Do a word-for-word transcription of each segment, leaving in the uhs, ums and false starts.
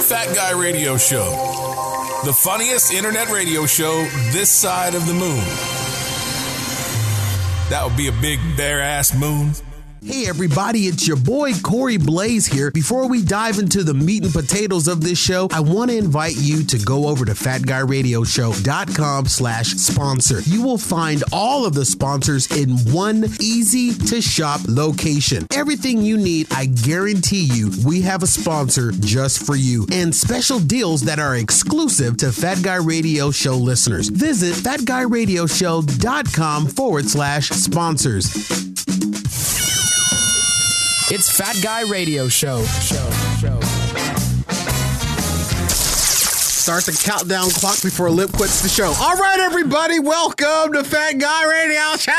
Fat Guy Radio Show, the funniest internet radio show this side of the moon. That would be a big bare-ass moon. Hey everybody, it's your boy Corey Blaze here. Before we dive into the meat and potatoes of this show, I want to invite you to go over to fat guy radio show dot com slash sponsor. You will find all of the sponsors in one easy to shop location. Everything you need, I guarantee you, we have a sponsor just for you. And special deals that are exclusive to Fat Guy Radio Show listeners. Visit fat guy radio show dot com forward slash sponsors. It's Fat Guy Radio Show. Show. Show. Start the countdown clock before Lip quits the show. All right, everybody, welcome to Fat Guy Radio Show.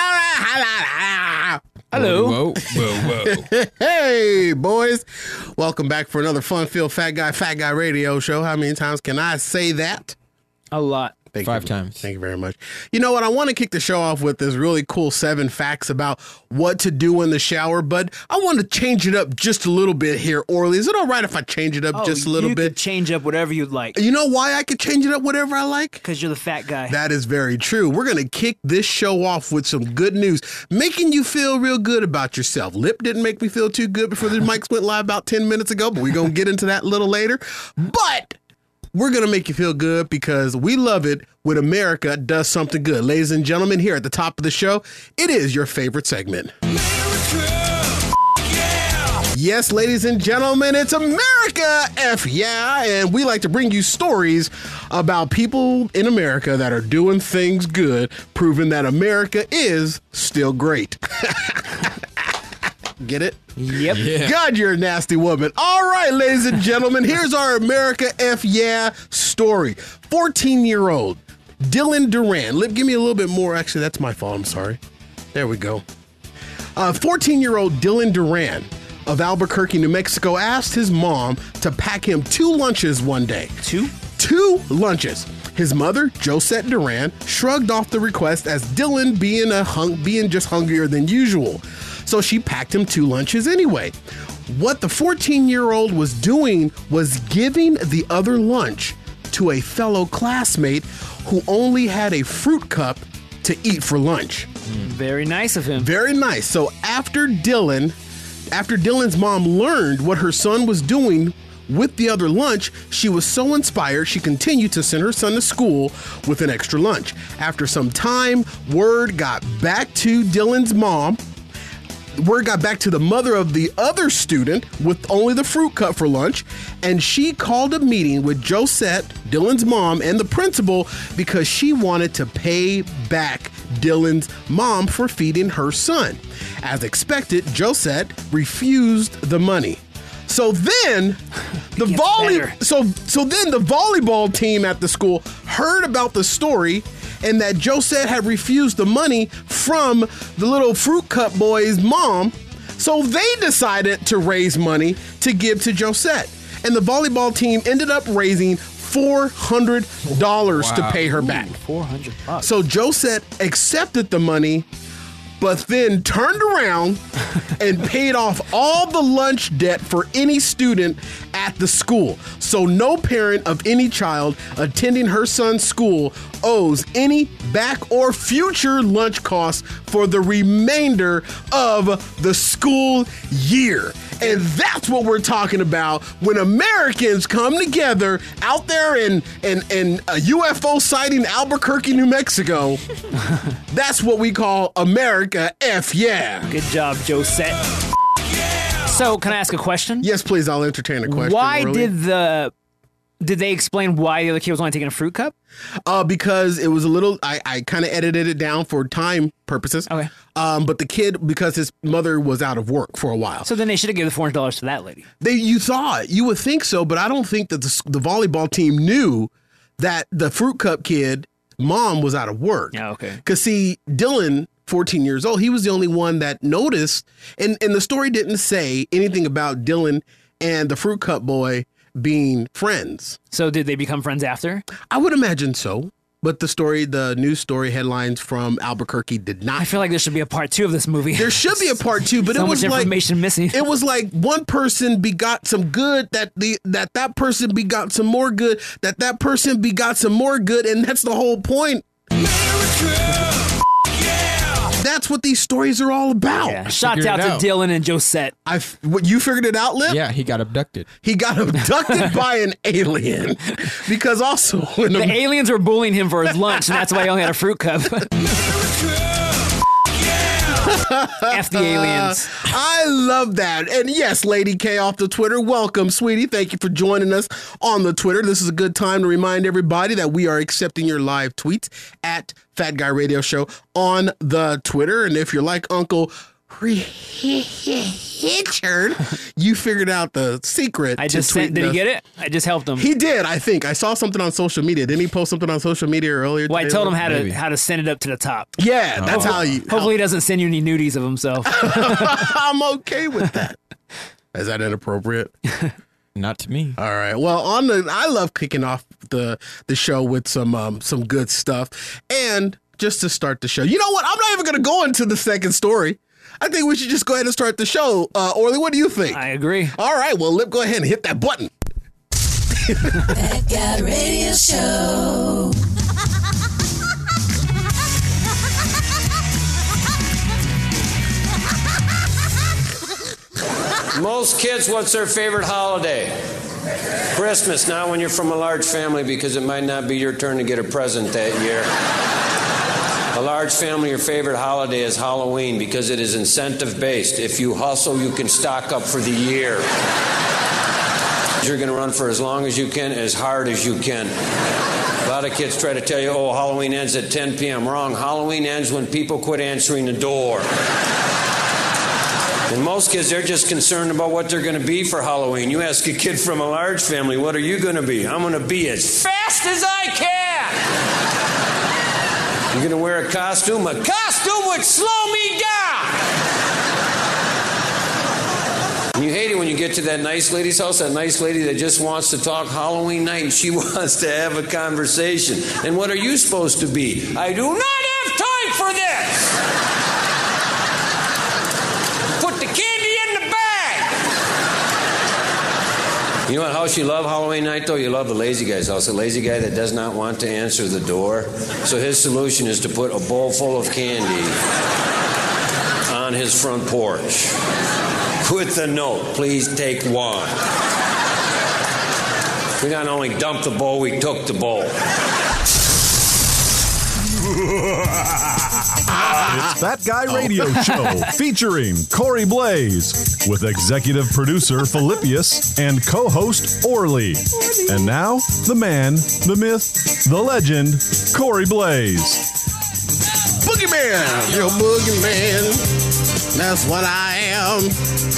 Hello. Whoa, whoa, whoa. Hey, boys. Welcome back for another fun-filled Fat Guy, Fat Guy Radio Show. How many times can I say that? A lot. Thank Five you. times. Thank you very much. You know what? I want to kick the show off with this really cool seven facts about what to do in the shower, but I want to change it up just a little bit here, Orly. Is it all right if I change it up oh, just a little you bit? Could change up whatever you'd like. You know why I could change it up whatever I like? Because you're the fat guy. That is very true. We're going to kick this show off with some good news, making you feel real good about yourself. Lip didn't make me feel too good before the mics went live about ten minutes ago, but we're going to get into that a little later. But we're going to make you feel good because we love it when America does something good. Ladies and gentlemen, here at the top of the show, it is your favorite segment. America, yeah! Yes, ladies and gentlemen, it's America F yeah, and we like to bring you stories about people in America that are doing things good, proving that America is still great. Get it? Yep. Yeah. God, you're a nasty woman. All right, ladies and gentlemen, here's our America F yeah story. fourteen-year-old Dylan Duran. Lip, give me a little bit more. Actually, that's my fault. I'm sorry. There we go. Uh, fourteen-year-old Dylan Duran of Albuquerque, New Mexico, asked his mom to pack him two lunches one day. Two? Two lunches. His mother, Josette Duran, shrugged off the request as Dylan being a hung- being just hungrier than usual. So she packed him two lunches anyway. What the fourteen-year-old was doing was giving the other lunch to a fellow classmate who only had a fruit cup to eat for lunch. Very nice of him. Very nice. So after Dylan, after Dylan's mom learned what her son was doing with the other lunch, she was so inspired she continued to send her son to school with an extra lunch. After some time, word got back to Dylan's mom. Word got back to the mother of the other student with only the fruit cup for lunch, and she called a meeting with Josette, Dylan's mom, and the principal because she wanted to pay back Dylan's mom for feeding her son. As expected, Josette refused the money. So then the volley better. so so then the volleyball team at the school heard about the story and that Josette had refused the money from the little fruit cup boy's mom. So they decided to raise money to give to Josette. And the volleyball team ended up raising four hundred dollars Wow. to pay her Ooh, back. four hundred bucks. So Josette accepted the money, but then turned around and paid off all the lunch debt for any student at the school. So no parent of any child attending her son's school owes any back or future lunch costs for the remainder of the school year. And that's what we're talking about when Americans come together out there in, in, in a U F O sighting Albuquerque, New Mexico. That's what we call America F yeah. Good job, Josette. So, can I ask a question? Yes, please, I'll entertain a question. Why Orly. did the... Did they explain why the other kid was only taking a fruit cup? Uh, because it was a little, I, I kind of edited it down for time purposes. Okay. Um, but the kid, because his mother was out of work for a while. So then they should have given the four hundred dollars to that lady. They, you thought, you would think so, but I don't think that the, the volleyball team knew that the fruit cup kid mom was out of work. Yeah, okay. Because see, Dylan, fourteen years old, he was the only one that noticed, and, and the story didn't say anything about Dylan and the fruit cup boy being friends. So did they become friends after? I would imagine so. But the story, the news story headlines from Albuquerque did not. I feel like there should be a part two of this movie. There should be a part two, but so it was much like information missing. It was like one person begot some good, that the that that person begot some more good, that that person begot some more good, and that's the whole point. America! That's what these stories are all about. Yeah. Shout out to out. Dylan and Josette. I, what, you figured it out, Lip? Yeah, he got abducted. He got abducted by an alien. Because also... When the a, aliens were bullying him for his lunch, and that's why he only had a fruit cup. F the aliens. Uh, I love that. And yes, Lady K off the Twitter. Welcome, sweetie. Thank you for joining us on the Twitter. This is a good time to remind everybody that we are accepting your live tweets at Fat Guy Radio Show on the Twitter. And if you're like Uncle Richard, you figured out the secret. I just to sent, did us. he get it? I just helped him. He did, I think. I saw something on social media. Didn't he post something on social media earlier Well, today? I told him how Maybe. to how to send it up to the top. Yeah, that's Oh. how you... Hopefully he doesn't send you any nudies of himself. I'm okay with that. Is that inappropriate? Not to me. All right. Well, on the I love kicking off the the show with some um, some good stuff. And just to start the show, you know what? I'm not even going to go into the second story. I think we should just go ahead and start the show. Uh, Orly, what do you think? I agree. All right. Well, Lip, go ahead and hit that button. Fat Guy Radio Show. Most kids, what's their favorite holiday? Christmas. Not when you're from a large family, because it might not be your turn to get a present that year. A large family, your favorite holiday is Halloween because it is incentive-based. If you hustle, you can stock up for the year. You're going to run for as long as you can, as hard as you can. A lot of kids try to tell you, oh, Halloween ends at ten p.m. Wrong. Halloween ends when people quit answering the door. And most kids, they're just concerned about what they're going to be for Halloween. You ask a kid from a large family, what are you going to be? I'm going to be as fast as I can. You're going to wear a costume? A costume would slow me down. And you hate it when you get to that nice lady's house, that nice lady that just wants to talk Halloween night and she wants to have a conversation. And what are you supposed to be? I do not have time for this. Put the candy in the bag. You know what house you love Halloween night, though? You love the lazy guy's house. The lazy guy that does not want to answer the door. So his solution is to put a bowl full of candy on his front porch with the note, please take one. We not only dumped the bowl, we took the bowl. It's Fat Guy Radio Show featuring Corey Blaze with executive producer Philippius and co-host Orly. And now, the man, the myth, the legend, Corey Blaze. Boogeyman, you're boogeyman. That's what I am.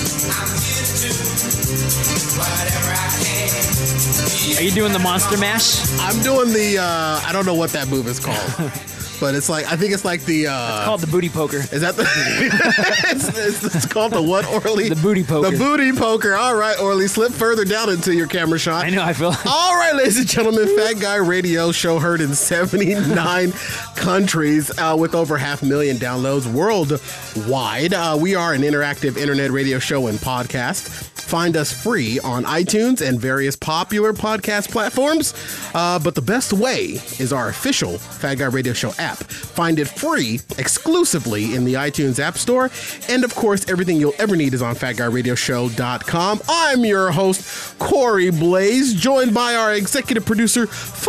Are you doing the Monster Mash? I'm doing the, uh, I don't know what that move is called. But it's like, I think it's like the... Uh, it's called the booty poker. Is that the... it's, it's, it's called the what, Orly? The booty poker. The booty poker. All right, Orly, slip further down into your camera shot. I know, I feel... All right, ladies and gentlemen, Fat Guy Radio Show heard in seventy-nine countries uh, with over half a million downloads worldwide. Uh, we are an interactive internet radio show and podcast. Find us free on iTunes and various popular podcast platforms. Uh, but the best way is our official Fat Guy Radio Show app. Find it free exclusively in the iTunes App Store. And of course, everything you'll ever need is on fat guy radio show dot com. I'm your host, Corey Blaze, joined by our executive producer,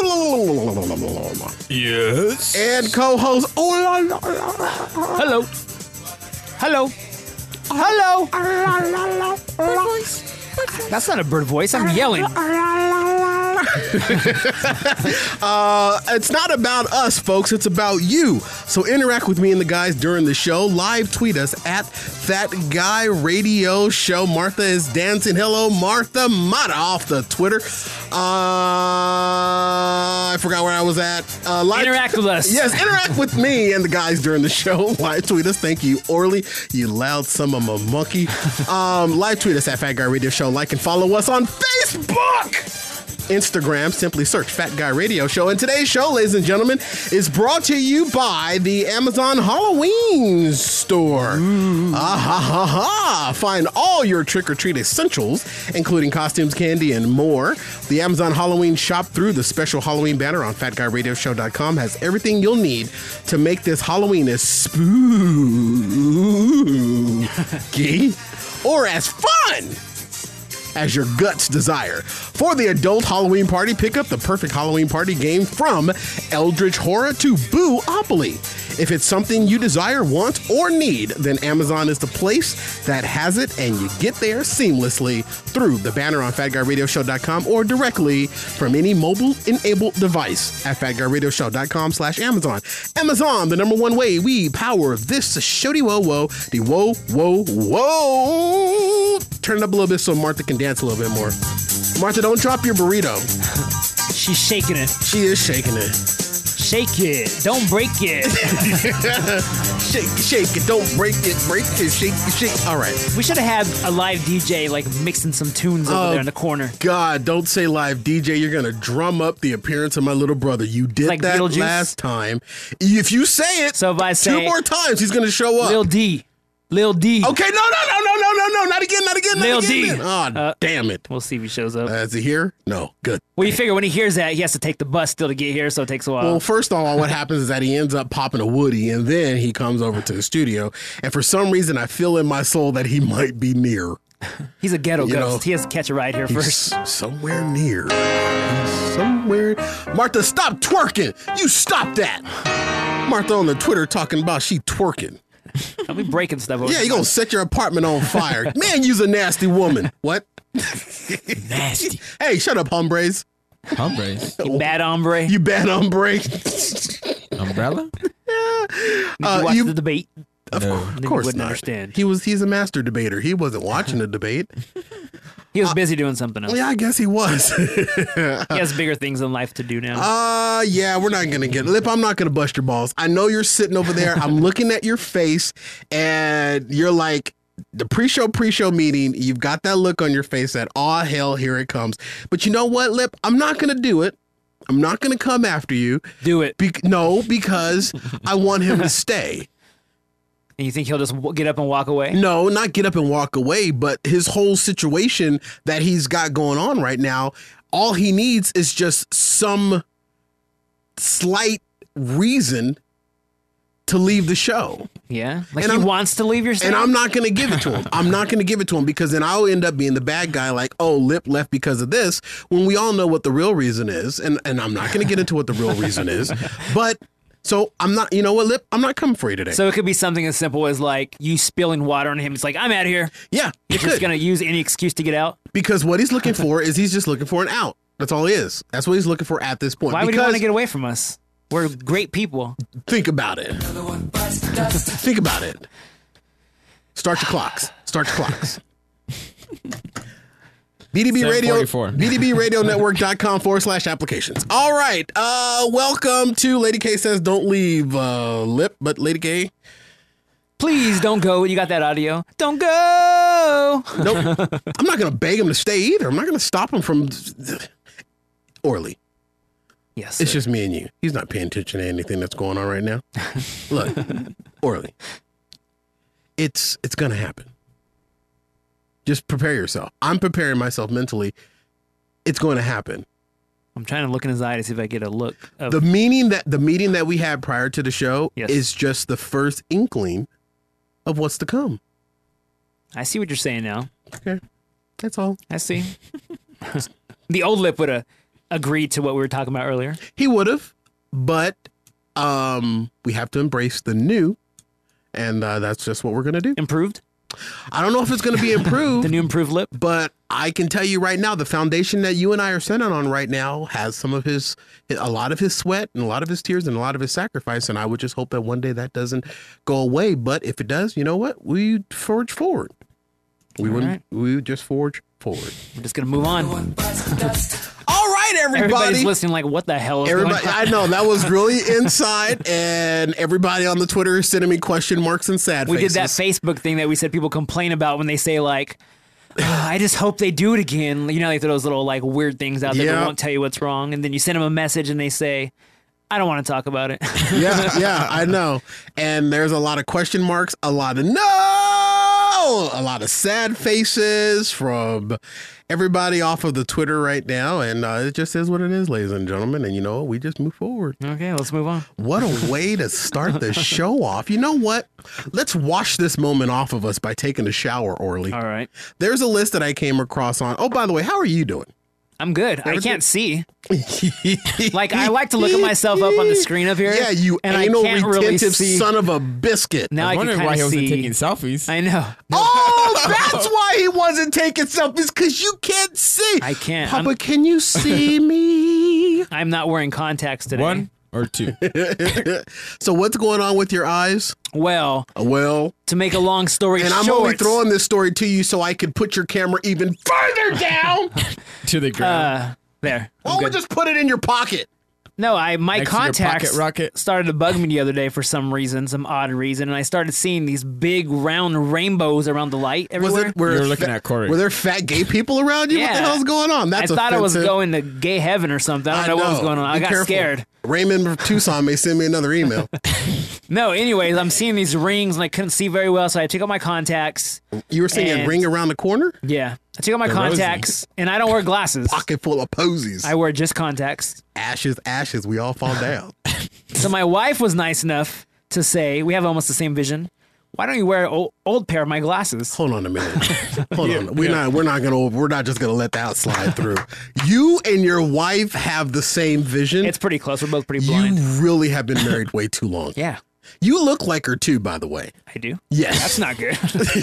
Yes. and co-host, Hello. Hello. Hello. That's not a bird voice. I'm yelling. uh, it's not about us, folks. It's about you. So interact with me and the guys during the show. Live tweet us at Fat Guy Radio Show. Martha is dancing. Hello, Martha Mata off the Twitter. Uh, I forgot where I was at. Uh, live Interact with us. Yes, interact with me and the guys during the show. Live tweet us. Thank you, Orly. You loud son of a monkey. Um, live tweet us at Fat Guy Radio Show. Like and follow us on Facebook. Instagram, simply search Fat Guy Radio Show. And today's show, ladies and gentlemen, is brought to you by the Amazon Halloween store. Ah ha ha ha! Find all your trick-or-treat essentials, including costumes, candy, and more. The Amazon Halloween shop through the special Halloween banner on fat guy radio show dot com has everything you'll need to make this Halloween as spooky or as fun as your guts desire. For the adult Halloween party, pick up the perfect Halloween party game from Eldritch Horror to Boo-opoly. If it's something you desire, want, or need, then Amazon is the place that has it, and you get there seamlessly through the banner on fat guy radio show dot com or directly from any mobile-enabled device at fat guy radio show dot com slash Amazon. Amazon, the number one way we power this shody whoa whoa, the whoa whoa whoa. Turn it up a little bit so Martha can dance a little bit more. Martha, don't drop your burrito. She's shaking it. She is shaking it. Shake it. Don't break it. Shake, shake it. Don't break it. Break it. Shake, shake. All right. We should have had a live D J like mixing some tunes over Oh, there in the corner. God, don't say live D J. You're going to drum up the appearance of my little brother. You did Like that Beetlejuice? last time. If you say it So if I two say more times, he's going to show up. Lil D. Lil D. Okay, no, no, no, no, no, no, no. Not again, not again, not Lil again. D. Oh, Uh, damn it. We'll see if he shows up. Uh, is he here? No. Good. Well, you figure when he hears that, he has to take the bus still to get here, so it takes a while. Well, first of all, what happens is that he ends up popping a Woody, and then he comes over to the studio. And for some reason, I feel in my soul that he might be near. He's a ghetto you ghost. know, he has to catch a ride here He's first. somewhere near. He's somewhere. Martha, stop twerking. You stop that. Martha on the Twitter talking about she twerking. I'll be breaking stuff over Yeah, you gonna set your apartment on fire. Man, you's a nasty woman. What? Nasty. Hey, shut up, hombres. Hombres. You bad hombre. You bad hombre. Umbrella? Did you uh, watch you- the debate? Of, No. course- Then of you course wouldn't not. understand. He was he's a master debater. He wasn't watching the debate. He was busy doing something else. Yeah, I guess he was. He has bigger things in life to do now. Uh, yeah, we're not going to get Lip, I'm not going to bust your balls. I know you're sitting over there. I'm looking at your face, and you're like, the pre-show, pre-show meeting, you've got that look on your face that, aw, hell, here it comes. But you know what, Lip? I'm not going to do it. I'm not going to come after you. do it. Be- no, because I want him to stay. And you think he'll just w- get up and walk away? No, not get up and walk away, but his whole situation that he's got going on right now, all he needs is just some slight reason to leave the show. Yeah? Like And he I'm- wants to leave your state? And I'm not going to give it to him. I'm not going to give it to him because then I'll end up being the bad guy like, oh, Lip left because of this, when we all know what the real reason is. And, and I'm not going to get into what the real reason is. But so I'm not, you know what, Lip? I'm not coming for you today. So it could be something as simple as like you spilling water on him. It's like, I'm out of here. yeah, You're it just could. going to use any excuse to get out? Because what he's looking for is he's just looking for an out. That's all he is. That's what he's looking for at this point. Why would because he want to get away from us? We're great people. think about it. Think about it. Start your clocks. Start your clocks. B D B Radio, seven forty-four. B D B radio network dot com forward slash applications. All right. Uh, welcome to Lady K Says Don't Leave, uh, Lip, but Lady K. Please don't go. You got that audio? Don't go. Nope. I'm not going to beg him to stay either. I'm not going to stop him from. Orly. Yes. It's sir. just me and you. He's not paying attention to anything that's going on right now. Look, Orly. It's it's gonna happen. Just prepare yourself. I'm preparing myself mentally. It's going to happen. I'm trying to look in his eye to see if I get a look. Of, The meeting that the meeting that we had prior to the show Yes. is just the first inkling of what's to come. I see what you're saying now. Okay, that's all. I see. The old Lip would have agreed to what we were talking about earlier. He would have, but um, we have to embrace the new, and uh, that's just what we're gonna do. Improved? I don't know if it's gonna be improved. The new improved Lip? But I can tell you right now, the foundation that you and I are standing on right now has some of his, a lot of his sweat and a lot of his tears and a lot of his sacrifice. And I would just hope that one day that doesn't go away. But if it does, you know what? We forge forward. We All wouldn't, right. we would just forge forward. We're just going to move on. All right, everybody. Everybody's listening like, what the hell is Everybody, going on? I know that was really inside, and everybody on the Twitter is sending me question marks and sad We faces. did that Facebook thing that we said people complain about when they say like, I just hope they do it again. You know, like those little like weird things out there Yeah. that won't tell you what's wrong, and then you send them a message and they say, "I don't want to talk about it." Yeah, yeah, I know. And there's a lot of question marks, a lot of no, a lot of sad faces from everybody off of the Twitter right now. And uh, it just is what it is, ladies and gentlemen. And you know what? We just move forward. Okay, let's move on. What a way to start the show off. You know what? Let's wash this moment off of us by taking a shower, Orly. All right, There's a list that I came across on. Oh, by the way, how are you doing? I'm good. I Everything- can't see. Like I like to look at myself up on the screen up here. Yeah, you and I anal can't really retentive see. son of a biscuit. Now I I, was can wondering kind why he of wasn't see. taking selfies. I know. Oh, that's why he wasn't taking selfies, because you can't see. I can't. Papa, I'm- can you see me? I'm not wearing contacts today. One or two. So what's going on with your eyes? Well, Uh, Well, to make a long story and I'm short, only throwing this story to you so I could put your camera even further down. To the ground. uh, there. I'm Why don't we good. just put it in your pocket? No, I my Next to your contacts pocket rocket. started to bug me the other day for some reason, some odd reason, and I started seeing these big round rainbows around the light Was everywhere. it? Were You're fa- looking at Corey. Were there fat gay people around you? What the Yeah. hell's going on? That's I thought I was offensive. going to gay heaven or something. I don't know, what was going on. I Be got careful. scared. Raymond from Tucson may send me another email. No, anyways, I'm seeing these rings and I couldn't see very well, so I took out my contacts. You were seeing a And- ring around the corner? Yeah, I took out my The contacts, and I don't wear glasses. Pocket full of posies. I wear just contacts. Ashes, ashes, we all fall down. So my wife was nice enough to say, we have almost the same vision. Why don't you wear an old, old pair of my glasses? Hold on a minute. Hold on. We're not we're not gonna we're not just gonna let that slide through. You and your wife have the same vision. It's pretty close. We're both pretty you blind. really have been married way too long. Yeah, You look like her too, by the way. I do. Yes. That's not good.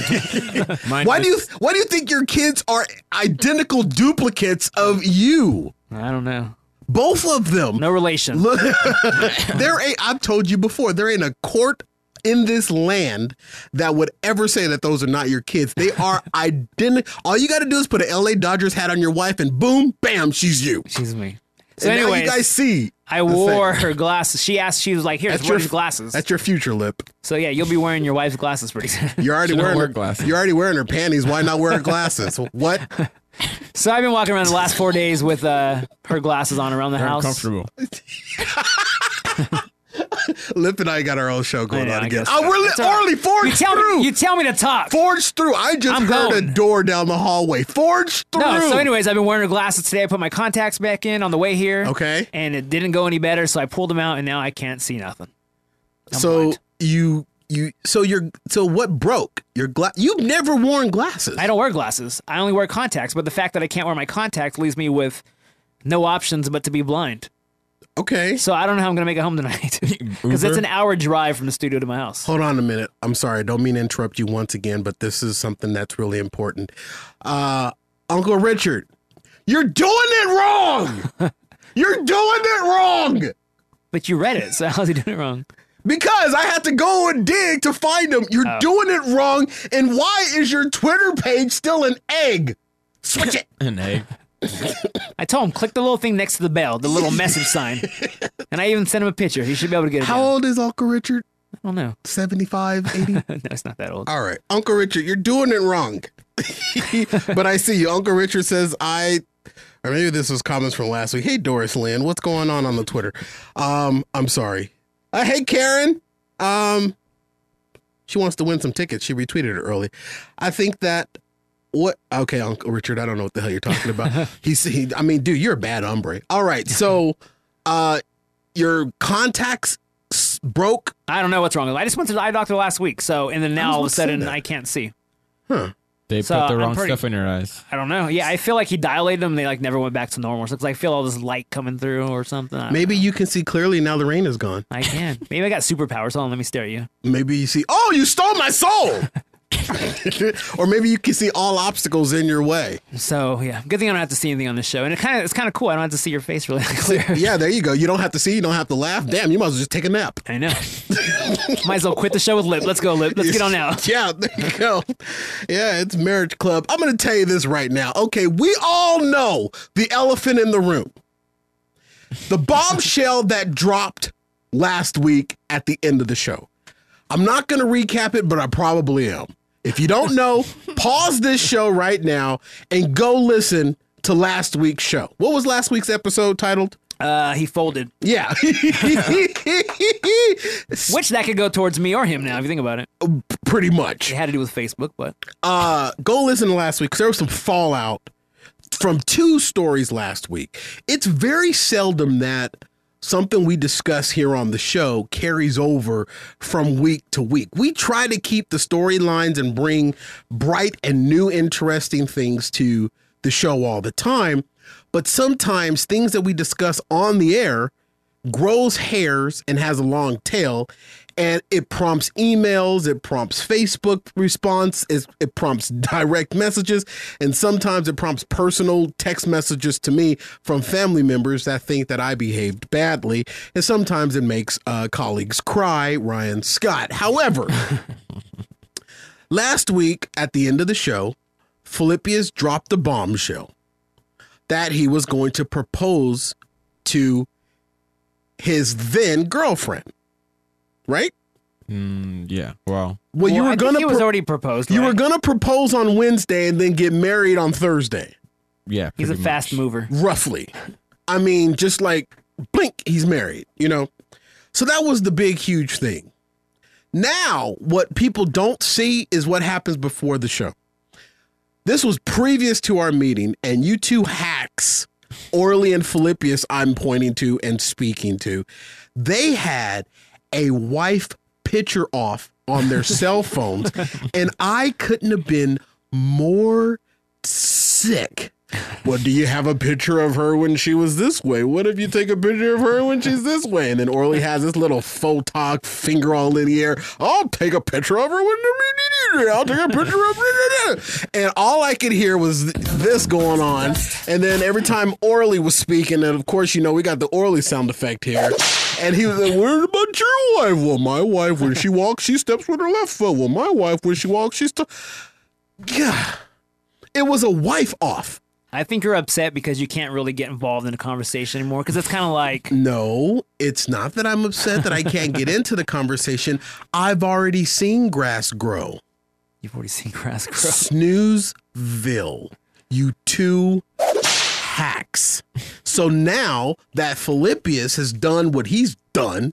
Mine Why was- do you why do you think your kids are identical duplicates of you? I don't know. Both of them. No relation. Look, there ain't, I've told you before, there ain't a court in this land that would ever say that those are not your kids. They are identical. All you got to do is put an L A Dodgers hat on your wife and boom, bam, she's you. She's me. So And now anyways, you guys see. I the wore thing. her glasses. She asked, she was like, here, That's wear your- these glasses. That's your future lip. So yeah, you'll be wearing your wife's glasses pretty soon. You're already She don't wearing wear her, glasses. You're already wearing her panties. Why not wear her glasses? What? So I've been walking around the last four days with uh, her glasses on around the They're house. uncomfortable. Lip and I got our own show going I know, on I again. guess Oh, so. we're li- It's all right. Orly, forge You tell through. me. You tell me to talk. Forge through. I just I'm heard going. a door down the hallway. Forge through. No, so anyways, I've been wearing her glasses today. I put my contacts back in on the way here. Okay. And it didn't go any better, so I pulled them out, and now I can't see nothing. I'm so blind. you you so you're so what broke your glass? You've never worn glasses. I don't wear glasses. I only wear contacts, but the fact that I can't wear my contacts leaves me with no options but to be blind. Okay. So I don't know how I'm going to make it home tonight. Because it's Uber? an hour drive from the studio to my house. Hold on a minute. I'm sorry. I don't mean to interrupt you once again, but this is something that's really important. Uh, Uncle Richard, you're doing it wrong. You're doing it wrong. But you read it, so how's he doing it wrong? Because I had to go and dig to find them. You're Oh. doing it wrong. And why is your Twitter page still an egg? Switch it. An egg. I told him, click the little thing next to the bell, the little message sign. And I even sent him a picture. He should be able to get it How down. old is Uncle Richard? I don't know. seventy-five, eighty? No, it's not that old. All right. Uncle Richard, you're doing it wrong. But I see you. Uncle Richard says, I, or maybe this was comments from last week. Hey, Doris Lynn, what's going on on the Twitter? Um, I'm sorry. Uh, hey, Karen. Um, she wants to win some tickets. She retweeted it early. I think that what? Okay, Uncle Richard, I don't know what the hell you're talking about. He's, he, I mean, dude, you're a bad hombre. All right. So, uh, your contacts s- broke. I don't know what's wrong. I just went to the eye doctor last week, so and then now was all of a about to say sudden that. I can't see. Huh. They So, put the I'm wrong pretty- stuff in your eyes. I don't know. Yeah, I feel like he dilated them. They like never went back to normal. So because I feel all this light coming through or something. I don't Maybe know. you can see clearly now the rain is gone. I can. Maybe I got superpowers. Hold on, let me stare at you. Maybe you see, oh, you stole my soul. Or maybe you can see all obstacles in your way. So yeah, good thing I don't have to see anything on this show, and it kind of it's kind of cool. I don't have to see your face really clear. Yeah, there you go. You don't have to see, you don't have to laugh. Damn, you might as well just take a nap. I know. Might as well quit the show with Lip. Let's go, Lip. Let's get on out. Yeah, there you go. Yeah, it's Marriage Club. I'm going to tell you this right now. Okay, we all know the elephant in the room. The bombshell that dropped last week at the end of the show. I'm not going to recap it, but I probably am. If you don't know, pause this show right now and go listen to last week's show. What was last week's episode titled? Uh, he folded. Yeah. Which that could go towards me or him now, if you think about it. Pretty much. It had to do with Facebook, but. Uh, go listen to last week because there was some fallout from two stories last week. It's very seldom that something we discuss here on the show carries over from week to week. We try to keep the storylines and bring bright and new, interesting things to the show all the time. But sometimes things that we discuss on the air grows hairs and has a long tail, and it prompts emails, it prompts Facebook response, it, it prompts direct messages, and sometimes it prompts personal text messages to me from family members that think that I behaved badly, and sometimes it makes uh, colleagues cry, Ryan Scott. However, last week at the end of the show, Philippius dropped a bombshell that he was going to propose to his then girlfriend, right? Mm, yeah. Wow. Well, Well, you were I think gonna he was pro- already proposed. you right? were gonna propose on Wednesday and then get married on Thursday, Yeah. He's a pretty fast much. mover. roughly. I mean, just like blink, he's married. You know, so that was the big, huge thing. Now, what people don't see is what happens before the show. This was previous to our meeting, and you two hacks, Orly and Philippius, I'm pointing to and speaking to, they had a wife picture off on their cell phones, and I couldn't have been more sick. Well, do you have a picture of her when she was this way? What if you take a picture of her when she's this way? And then Orly has this little photog finger all in the air. I'll take a picture of her when I'll take a picture of her. And all I could hear was this going on. And then every time Orly was speaking, and of course, you know, we got the Orly sound effect here. And he was like, what about your wife? Well, my wife, when she walks, she steps with her left foot. Well, my wife, when she walks, she's... St- yeah. It was a wife off. I think you're upset because you can't really get involved in the conversation anymore because it's kind of like. No, it's not that I'm upset that I can't get into the conversation. I've already seen grass grow. You've already seen grass grow. Snoozeville. You two hacks. So now that Philippius has done what he's done,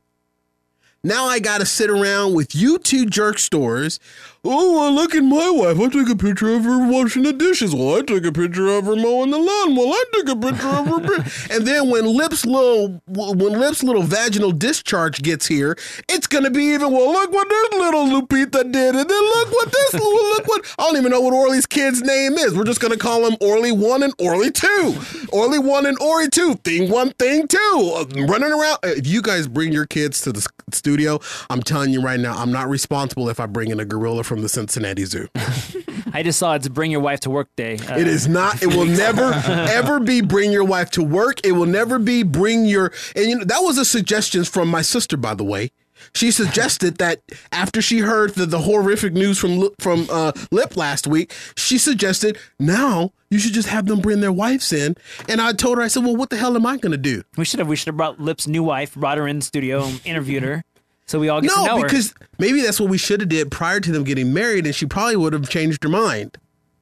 now I got to sit around with you two jerk stores. Oh, well, look at my wife. I took a picture of her washing the dishes. Well, I took a picture of her mowing the lawn. Well, I took a picture of her. And then when Lip's little when Lip's little vaginal discharge gets here, it's gonna be even. Well, look what this little Lupita did, and then look what this. Look what I don't even know what Orly's kid's name is. We're just gonna call him Orly one and Orly two. Orly one and Orly two. Thing one, thing two. Uh, running around. If you guys bring your kids to the studio, I'm telling you right now, I'm not responsible if I bring in a gorilla from the Cincinnati Zoo. I just saw it's Bring Your Wife to Work Day. Uh, It is not. It will never, ever be bring your wife to work. It will never be bring your. And you know that was a suggestion from my sister, by the way. She suggested that after she heard the, the horrific news from from uh, Lip last week, she suggested now you should just have them bring their wives in. And I told her, I said, well, what the hell am I going to do? We should have. We should have brought Lip's new wife, brought her in the studio, and interviewed her, so we all get to know No, her. because maybe that's what we should have did prior to them getting married, and she probably would have changed her mind.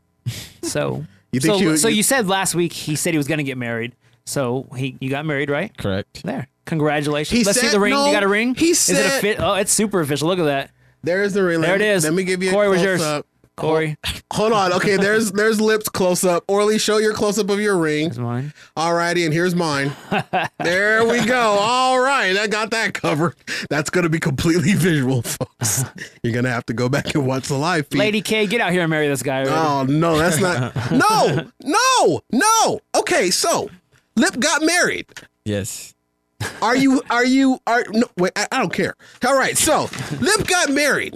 So, You think so, she would- so you said last week he said he was going to get married. So he, you got married, right? Correct. There. Congratulations. He Let's see said- the ring. no, You got a ring? he Is it a said- fit? Oh, it's super official. Look at that. There's the ring. There Let it me- is. Let me give you a Corey, where's close yours? up. Corey. Hold on. Okay, there's there's Lips close up. Orly, show your close up of your ring. Here's mine. Alrighty, and here's mine. There we go. All right, I got that covered. That's gonna be completely visual, folks. You're gonna have to go back and watch the live feed. Lady K, get out here and marry this guy. already. Oh no, that's not. No, no, no. Okay, so Lip got married. Yes. Are you? Are you? Are no? Wait, I, I don't care. All right, so Lip got married,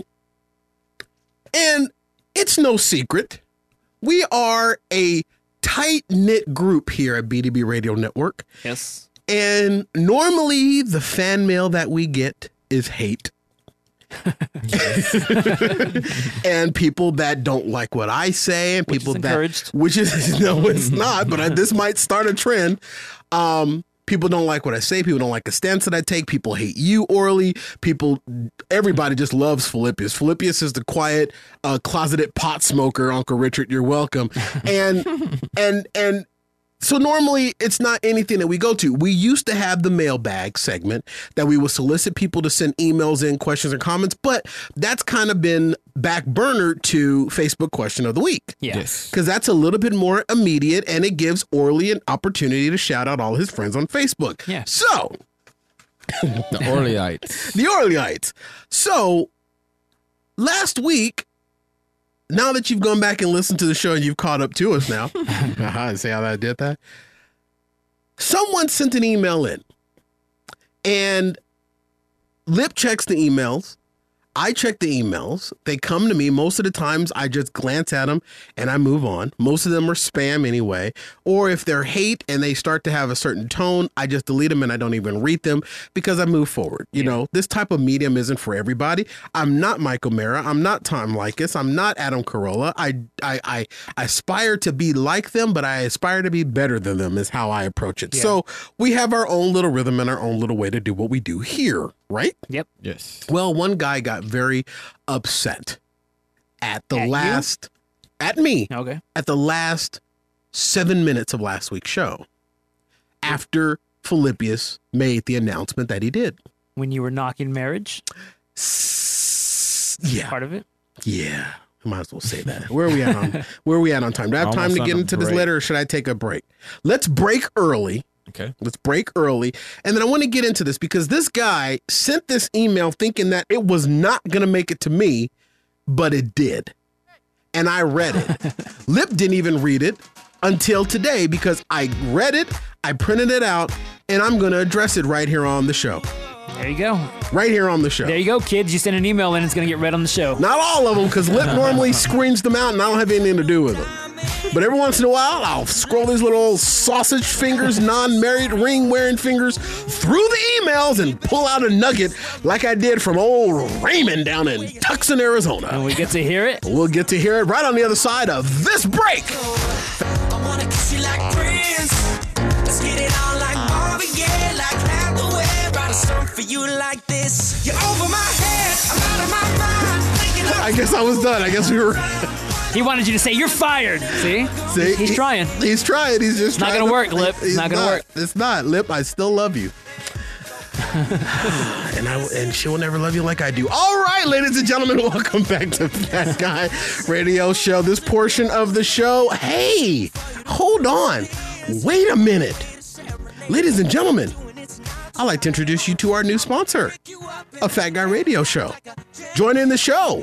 and it's no secret. We are a tight-knit group here at B D B Radio Network. Yes. And normally the fan mail that we get is hate. And people that don't like what I say and Which people is that encouraged. which is no, it's not, but I, this might start a trend. Um, People don't like what I say. People don't like the stance that I take. People hate you, Orly. People, everybody just loves Philippius. Philippius is the quiet, uh, closeted pot smoker. Uncle Richard, you're welcome. And and and. So normally it's not anything that we go to. We used to have the mailbag segment that we would solicit people to send emails in, questions or comments, but that's kind of been back burner to Facebook question of the week. Yeah. Yes. Because that's a little bit more immediate and it gives Orly an opportunity to shout out all his friends on Facebook. Yeah. So, The Orleanites. the Orleanites. So, last week, now that you've gone back and listened to the show and you've caught up to us now, uh-huh, see how I did that? Someone sent an email in and Lip checks the emails. I check the emails. They come to me. Most of the times I just glance at them and I move on. Most of them are spam anyway. Or if they're hate and they start to have a certain tone, I just delete them and I don't even read them because I move forward. You yeah. know, this type of medium isn't for everybody. I'm not Michael Mara. I'm not Tom Likas. I'm not Adam Carolla. I, I, I, I aspire to be like them, but I aspire to be better than them is how I approach it. Yeah. So we have our own little rhythm and our own little way to do what we do here. Right? Yep. Yes. Well, one guy got very upset at the At last, you? at me, Okay. at the last seven minutes of last week's show after Philippius made the announcement that he did. When you were knocking marriage, S- yeah. part of it. Yeah. I might as well say that. Where are we at on, where are we at on time? Do I have time Almost to on get a into this break. letter or should I take a break? Let's break early. Okay. Let's break early. And then I want to get into this because this guy sent this email thinking that it was not going to make it to me, but it did. And I read it. Lip didn't even read it until today because I read it, I printed it out, and I'm going to address it right here on the show. There you go. Right here on the show. There you go, kids. You send an email in, it's going to get read on the show. Not all of them because Lip normally screens them out and I don't have anything to do with them. But every once in a while, I'll scroll these little old sausage fingers, non-married ring-wearing fingers through the emails and pull out a nugget like I did from old Raymond down in Tucson, Arizona. And we get to hear it. We'll get to hear it right on the other side of this break. I wanna kiss you like Prince. Let's get it on like Marvin Gaye, like Hathaway. Write a song for you like this. You're over my head, I'm out of my mind. Thinking of I guess I was done. I guess we were... He wanted you to say, you're fired. See? See, He's he- trying. He's trying. He's just Not trying gonna work, Lip. He's Not gonna work. It's not, Lip. I still love you. and I and she will never love you like I do. All right, ladies and gentlemen, welcome back to Fat Guy Radio Show. This portion of the show. Hey, hold on. Wait a minute. Ladies and gentlemen, I'd like to introduce you to our new sponsor, a Fat Guy Radio Show. Join in the show.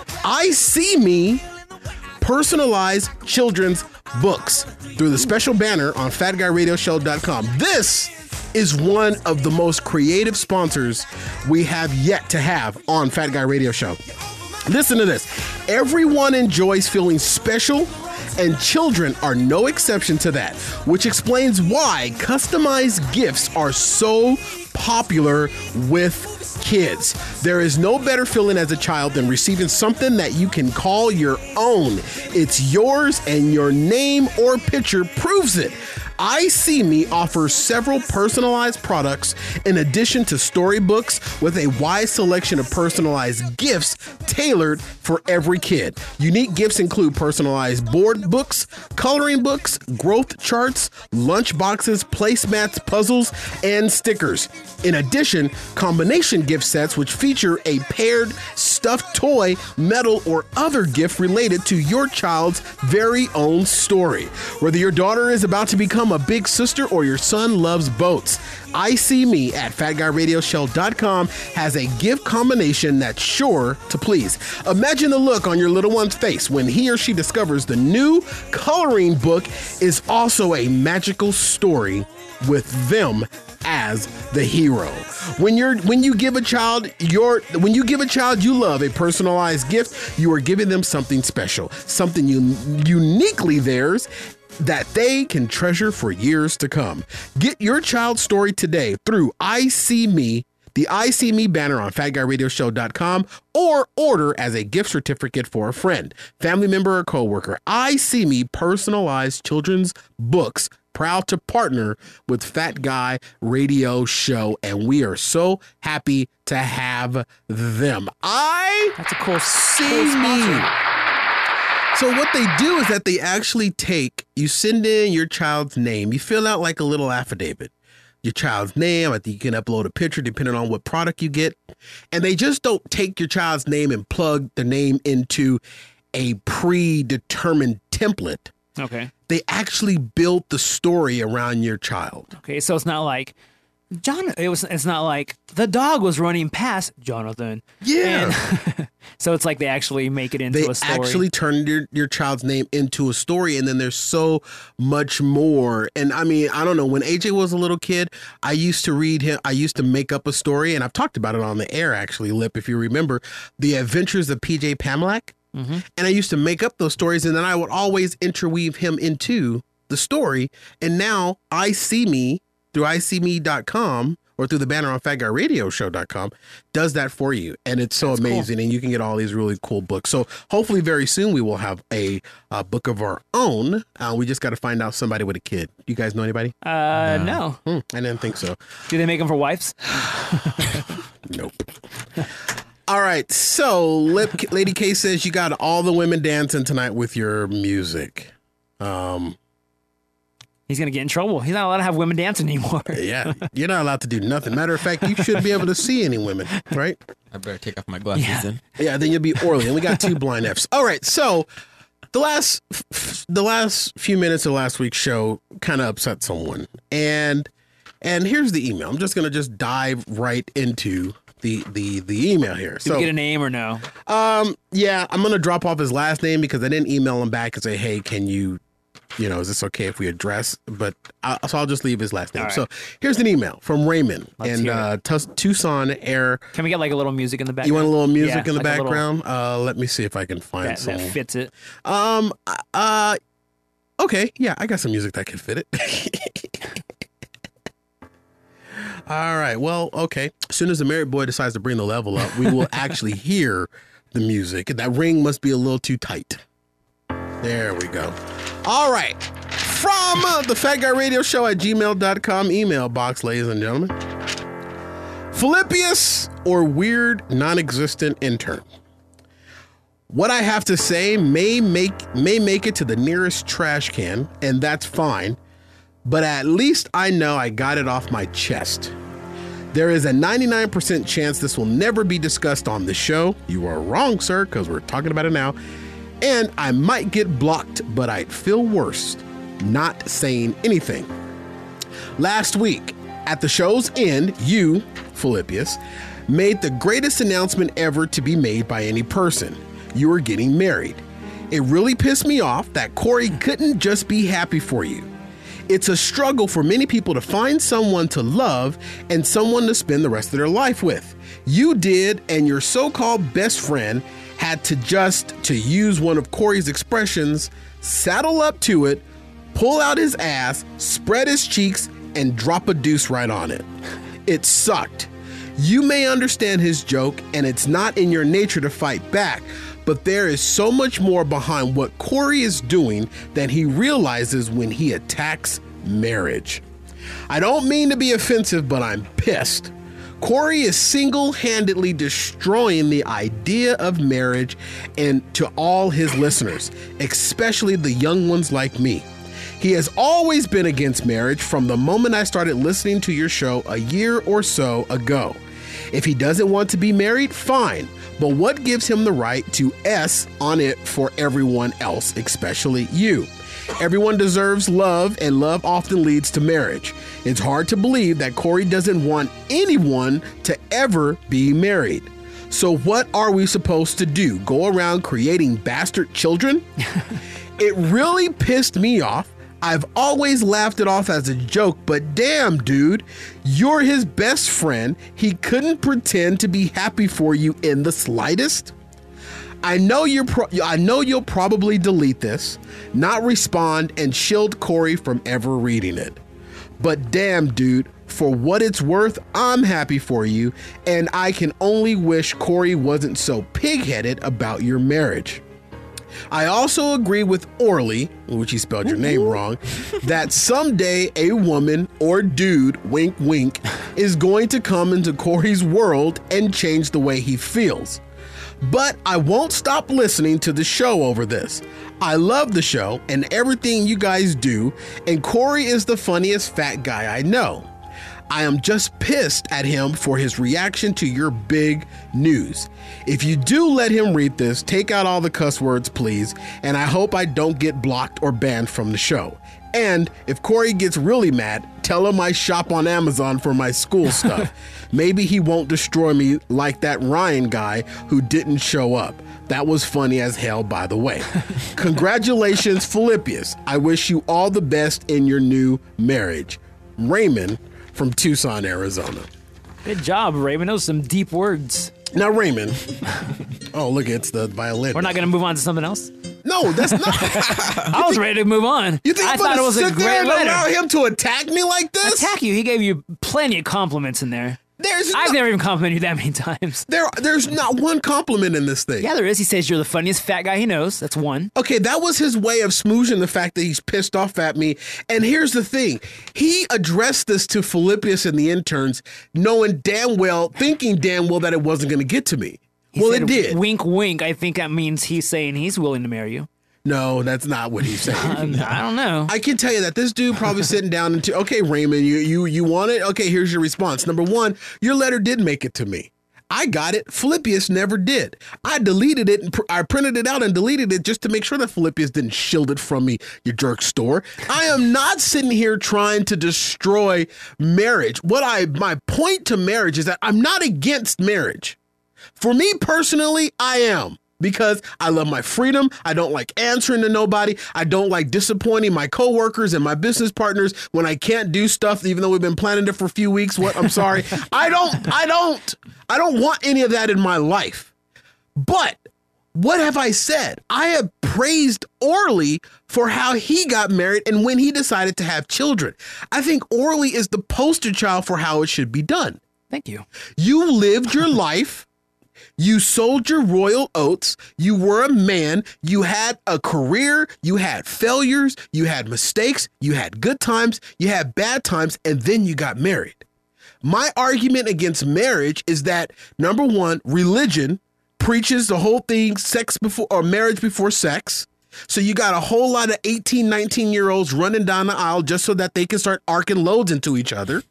I See Me personalized children's books through the special banner on fat guy radio show dot com. This is one of the most creative sponsors we have yet to have on Fat Guy Radio Show. Listen to this. Everyone enjoys feeling special, and children are no exception to that, which explains why customized gifts are so popular with kids. There is no better feeling as a child than receiving something that you can call your own. It's yours and your name or picture proves it. I See Me offers several personalized products in addition to storybooks with a wide selection of personalized gifts tailored for every kid. Unique gifts include personalized board books, coloring books, growth charts, lunch boxes, placemats, puzzles, and stickers. In addition, combination gift sets which feature a paired stuffed toy, medal, or other gift related to your child's very own story. Whether your daughter is about to become a big sister or your son loves boats, I See Me at fat guy radio show dot com has a gift combination that's sure to please. Imagine the look on your little one's face when he or she discovers the new coloring book is also a magical story with them as the hero. When you're when you give a child your when you give a child you love a personalized gift, you are giving them something special, something un- uniquely theirs that they can treasure for years to come. Get your child's story today through I See Me, the I See Me banner on fat guy radio show dot com, or order as a gift certificate for a friend, family member, or coworker. I See Me personalized children's books proud to partner with Fat Guy Radio Show, and we are so happy to have them. I That's a cool, see cool sponsor. me. So what they do is that they actually take, you send in your child's name, you fill out like a little affidavit, your child's name. I think you can upload a picture depending on what product you get. And they just don't take your child's name and plug the name into a predetermined template. Okay. They actually build the story around your child. Okay. So it's not like John. It was. It's not like the dog was running past Jonathan. Yeah. And so it's like they actually make it into They a story. actually turn your, your child's name into a story, and then there's so much more. And I mean, I don't know, when A J was a little kid, I used to read him, I used to make up a story, and I've talked about it on the air actually, Lip, if you remember, The Adventures of P J Pamelac. Mm-hmm. And I used to make up those stories, and then I would always interweave him into the story. And now I See Me through I See Me dot com or through the banner on Fat Guy Radio Show dot com does that for you. And it's so That's amazing. cool. And you can get all these really cool books. So hopefully very soon we will have a, a book of our own. Uh, we just got to find out somebody with a kid. You guys know anybody? Uh, no. Hmm, I didn't think so. Do they make them for wives? Nope. All right. So Lip, Lady K says you got all the women dancing tonight with your music. Um, He's gonna get in trouble. He's not allowed to have women dancing anymore. Yeah, you're not allowed to do nothing. Matter of fact, you shouldn't be able to see any women, right? I better take off my glasses Yeah. then. Yeah, then you'll be Orly, and we got two blind Fs. All right, so the last the last few minutes of last week's show kind of upset someone, and and here's the email. I'm just gonna just dive right into the the the email here. Do we get a name or no? um, yeah, I'm gonna drop off his last name because I didn't email him back and say, hey, can you. You know, is this okay if we address? But I, so I'll just leave his last name. All right. So here's an email from Raymond Let's in hear uh, Tus- Tucson Air. Can we get like a little music in the background? You want a little music Yeah, in the like a little- background? Uh, let me see if I can find that, some. that fits it. Um. Uh. Okay. Yeah, I got some music that can fit it. All right. Well. Okay. As soon as the married boy decides to bring the level up, we will actually hear the music. That ring must be a little too tight. There we go. All right. From uh, the Fat Guy Radio Show at gmail dot com email box, ladies and gentlemen. Philippius or weird non-existent intern. What I have to say may make may make it to the nearest trash can, and that's fine, but at least I know I got it off my chest. There is a ninety-nine percent chance this will never be discussed on the show. You are wrong, sir, because we're talking about it now. And I might get blocked, but I'd feel worse not saying anything. Last week, at the show's end, you, Philippius, made the greatest announcement ever to be made by any person. You were getting married. It really pissed me off that Corey couldn't just be happy for you. It's a struggle for many people to find someone to love and someone to spend the rest of their life with. You did, and your so-called best friend had to just, to use one of Corey's expressions, saddle up to it, pull out his ass, spread his cheeks, and drop a deuce right on it. It sucked. You may understand his joke, and it's not in your nature to fight back, but there is so much more behind what Corey is doing than he realizes when he attacks marriage. I don't mean to be offensive, but I'm pissed. Corey is single-handedly destroying the idea of marriage, and to all his listeners, especially the young ones like me. He has always been against marriage from the moment I started listening to your show a year or so ago. If he doesn't want to be married, fine, but what gives him the right to S on it for everyone else, especially you? Everyone deserves love, and love often leads to marriage. It's hard to believe that Corey doesn't want anyone to ever be married. So what are we supposed to do? Go around creating bastard children? It really pissed me off. I've always laughed it off as a joke, but damn, dude, you're his best friend. He couldn't pretend to be happy for you in the slightest. I know you're. Pro- I know you'll probably delete this, not respond, and shield Corey from ever reading it. But damn, dude, for what it's worth, I'm happy for you, and I can only wish Corey wasn't so pig-headed about your marriage. I also agree with Orly, which he spelled your name wrong, that someday a woman or dude, wink wink, is going to come into Corey's world and change the way he feels. But I won't stop listening to the show over this. I love the show and everything you guys do, and Corey is the funniest fat guy I know. I am just pissed at him for his reaction to your big news. If you do let him read this, take out all the cuss words, please, and I hope I don't get blocked or banned from the show. And if Corey gets really mad, tell him I shop on Amazon for my school stuff. Maybe he won't destroy me like that Ryan guy who didn't show up. That was funny as hell, by the way. Congratulations, Philippius. I wish you all the best in your new marriage. Raymond from Tucson, Arizona. Good job, Raymond. Those are some deep words. Now, Raymond. Oh, look, it's the violin. We're not going to move on to something else? No, that's not. I was ready to move on. You think I I'm thought gonna it was sit a there great and letter. allow him to attack me like this? Attack you. He gave you plenty of compliments in there. There's I've no, never even complimented you that many times. there. There's not one compliment in this thing. Yeah, there is. He says you're the funniest fat guy he knows. That's one. Okay, that was his way of smooching the fact that he's pissed off at me. And here's the thing. He addressed this to Philippius and the interns, knowing damn well, thinking damn well that it wasn't going to get to me. He well, said, it did. Wink, wink. I think that means he's saying he's willing to marry you. No, that's not what he's saying. Um, I don't know. I can tell you that this dude probably sitting down and, t- okay, Raymond, you, you, you want it? Okay, here's your response. Number one, your letter did make it to me. I got it. Philippius never did. I deleted it and pr- I printed it out and deleted it just to make sure that Philippius didn't shield it from me, you jerk store. I am not sitting here trying to destroy marriage. What I, my point to marriage is that I'm not against marriage. For me personally, I am. Because I love my freedom. I don't like answering to nobody. I don't like disappointing my coworkers and my business partners when I can't do stuff, even though we've been planning it for a few weeks. What? I'm sorry. I don't, I don't, I don't want any of that in my life. But what have I said? I have praised Orly for how he got married and when he decided to have children. I think Orly is the poster child for how it should be done. Thank you. You lived your life. You sold your royal oats. You were a man. You had a career. You had failures. You had mistakes. You had good times. You had bad times. And then you got married. My argument against marriage is that, number one, religion preaches the whole thing, sex before or marriage before sex. So you got a whole lot of eighteen, nineteen year olds running down the aisle just so that they can start arcing loads into each other.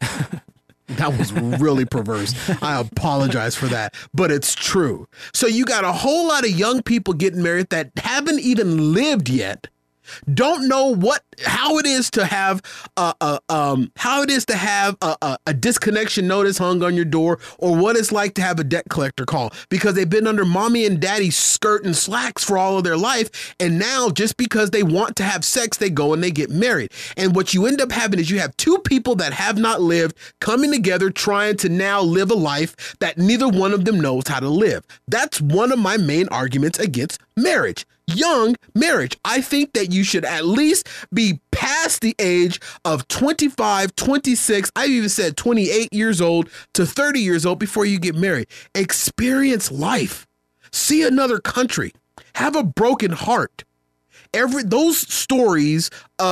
That was really perverse. I apologize for that, but it's true. So you got a whole lot of young people getting married that haven't even lived yet, don't know what how it is to have a, a um how it is to have a, a, a disconnection notice hung on your door, or what it's like to have a debt collector call, because they've been under mommy and daddy's skirt and slacks for all of their life, and now just because they want to have sex, they go and they get married. And what you end up having is you have two people that have not lived coming together trying to now live a life that neither one of them knows how to live. That's one of my main arguments against marriage. Young marriage. I think that you should at least be past the age of twenty-five, twenty-six, I've even said twenty-eight years old to thirty years old before you get married. Experience life. See another country. Have a broken heart. Every those stories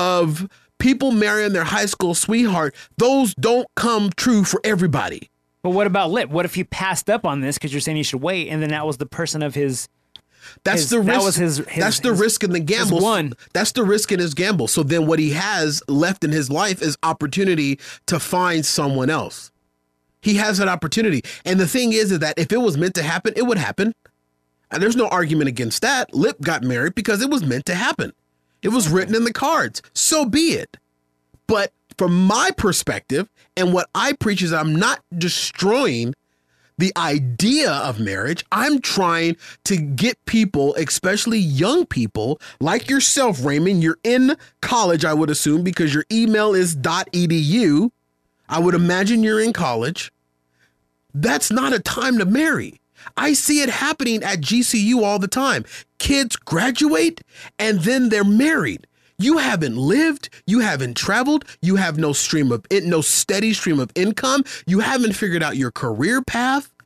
of people marrying their high school sweetheart, those don't come true for everybody. But what about Lip? What if he passed up on this because you're saying he should wait, and then that was the person of his... That's His, the risk. that was his, his, that's the his, risk in the gamble. one. That's the risk in his gamble. So then what he has left in his life is opportunity to find someone else. He has that opportunity. And the thing is, is that if it was meant to happen, it would happen. And there's no argument against that. Lip got married because it was meant to happen. It was written in the cards. So be it. But from my perspective, and what I preach is I'm not destroying the idea of marriage. I'm trying to get people, especially young people like yourself, Raymond. You're in college, I would assume, because your email is .edu. I would imagine you're in college. That's not a time to marry. I see it happening at G C U all the time. Kids graduate and then they're married. You haven't lived, you haven't traveled, you have no stream of it, no steady stream of income. You haven't figured out your career path.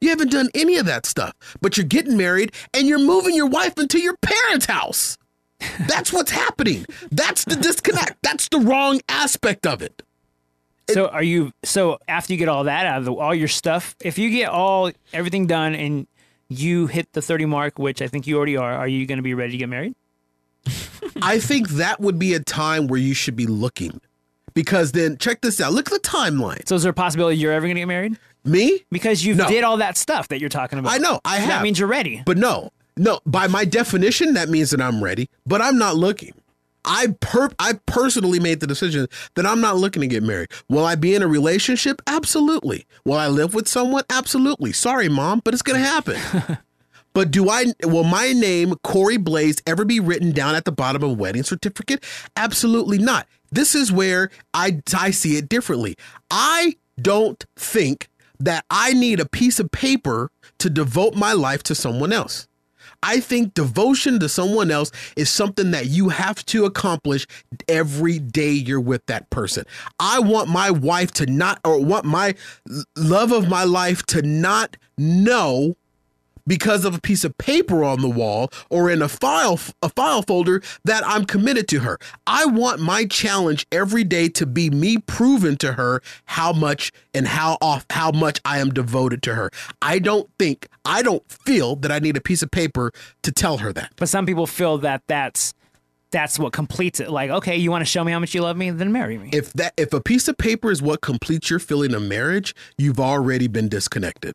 You haven't done any of that stuff, but you're getting married and you're moving your wife into your parents' house. That's what's happening. That's the disconnect. That's the wrong aspect of it. So are you, so after you get all that out of the, all your stuff, if you get all, everything done and you hit the thirty mark, which I think you already are, are you going to be ready to get married? I think that would be a time where you should be looking, because then check this out. Look at the timeline. So is there a possibility you're ever going to get married? Me? Because you No. did all that stuff that you're talking about. I know. I have. That means you're ready. But no, no. By my definition, that means that I'm ready. But I'm not looking. I per I personally made the decision that I'm not looking to get married. Will I be in a relationship? Absolutely. Will I live with someone? Absolutely. Sorry, Mom, but it's gonna happen. But do I? Will my name, Corey Blaze, ever be written down at the bottom of a wedding certificate? Absolutely not. This is where I I see it differently. I don't think that I need a piece of paper to devote my life to someone else. I think devotion to someone else is something that you have to accomplish every day you're with that person. I want my wife to not, or want my love of my life to not know, because of a piece of paper on the wall or in a file a file folder, that I'm committed to her. I want my challenge every day to be me proving to her how much and how off how much I am devoted to her. I don't think I don't feel that I need a piece of paper to tell her that. But some people feel that that's that's what completes it. Like, okay, you want to show me how much you love me? Then marry me. If that if a piece of paper is what completes your feeling of marriage, you've already been disconnected.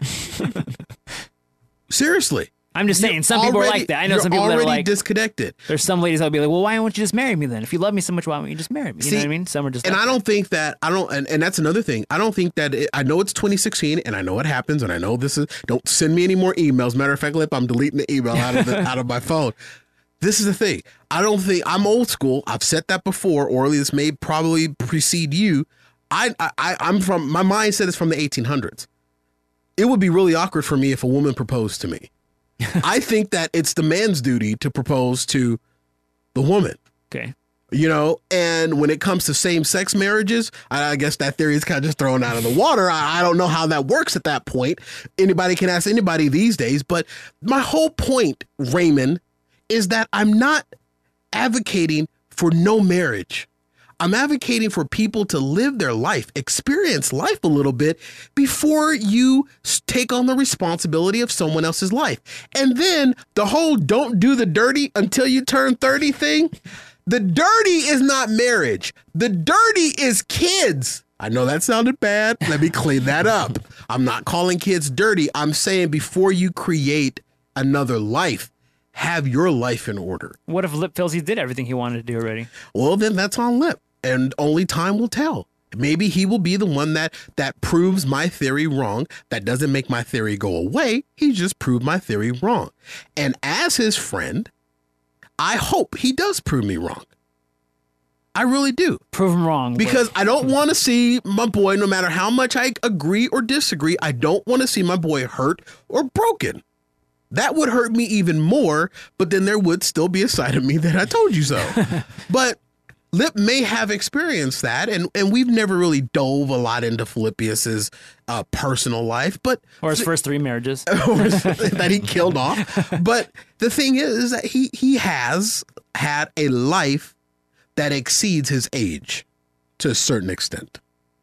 Seriously. I'm just saying, You're some people are already- like that. I know you're some people that are already like, disconnected. there's some ladies that'll be like, well, why don't you just marry me then? If you love me so much, why don't you just marry me? You See, know what I mean? Some are just And like I don't think that I don't, and, and that's another thing. I don't think that it, I know it's twenty sixteen, and I know it happens, and I know this is. Don't send me any more emails. Matter of fact, Lip, I'm deleting the email out of the, out of my phone. This is the thing. I don't think I'm old school. I've said that before, or at least this may probably precede you. I, I I'm from my mindset is from the eighteen hundreds. It would be really awkward for me if a woman proposed to me. I think that it's the man's duty to propose to the woman. Okay. You know, and when it comes to same-sex marriages, I, I guess that theory is kind of just thrown out of the water. I, I don't know how that works at that point. Anybody can ask anybody these days. But my whole point, Raymond, is that I'm not advocating for no marriage. I'm advocating for people to live their life, experience life a little bit before you take on the responsibility of someone else's life. And then the whole don't do the dirty until you turn thirty thing. The dirty is not marriage. The dirty is kids. I know that sounded bad. Let me clean that up. I'm not calling kids dirty. I'm saying before you create another life, have your life in order. What if Lip feels he did everything he wanted to do already? Well, then that's on Lip, and only time will tell. Maybe he will be the one that that proves my theory wrong. That doesn't make my theory go away. He just proved my theory wrong. And as his friend, I hope he does prove me wrong. I really do. Prove him wrong. Because I don't want to see my boy, no matter how much I agree or disagree, I don't want to see my boy hurt or broken. That would hurt me even more, but then there would still be a side of me that I told you so. But Lip may have experienced that, and, and we've never really dove a lot into Philippius's uh, personal life, but Or his first three marriages. that he killed off. But the thing is that he he has had a life that exceeds his age to a certain extent.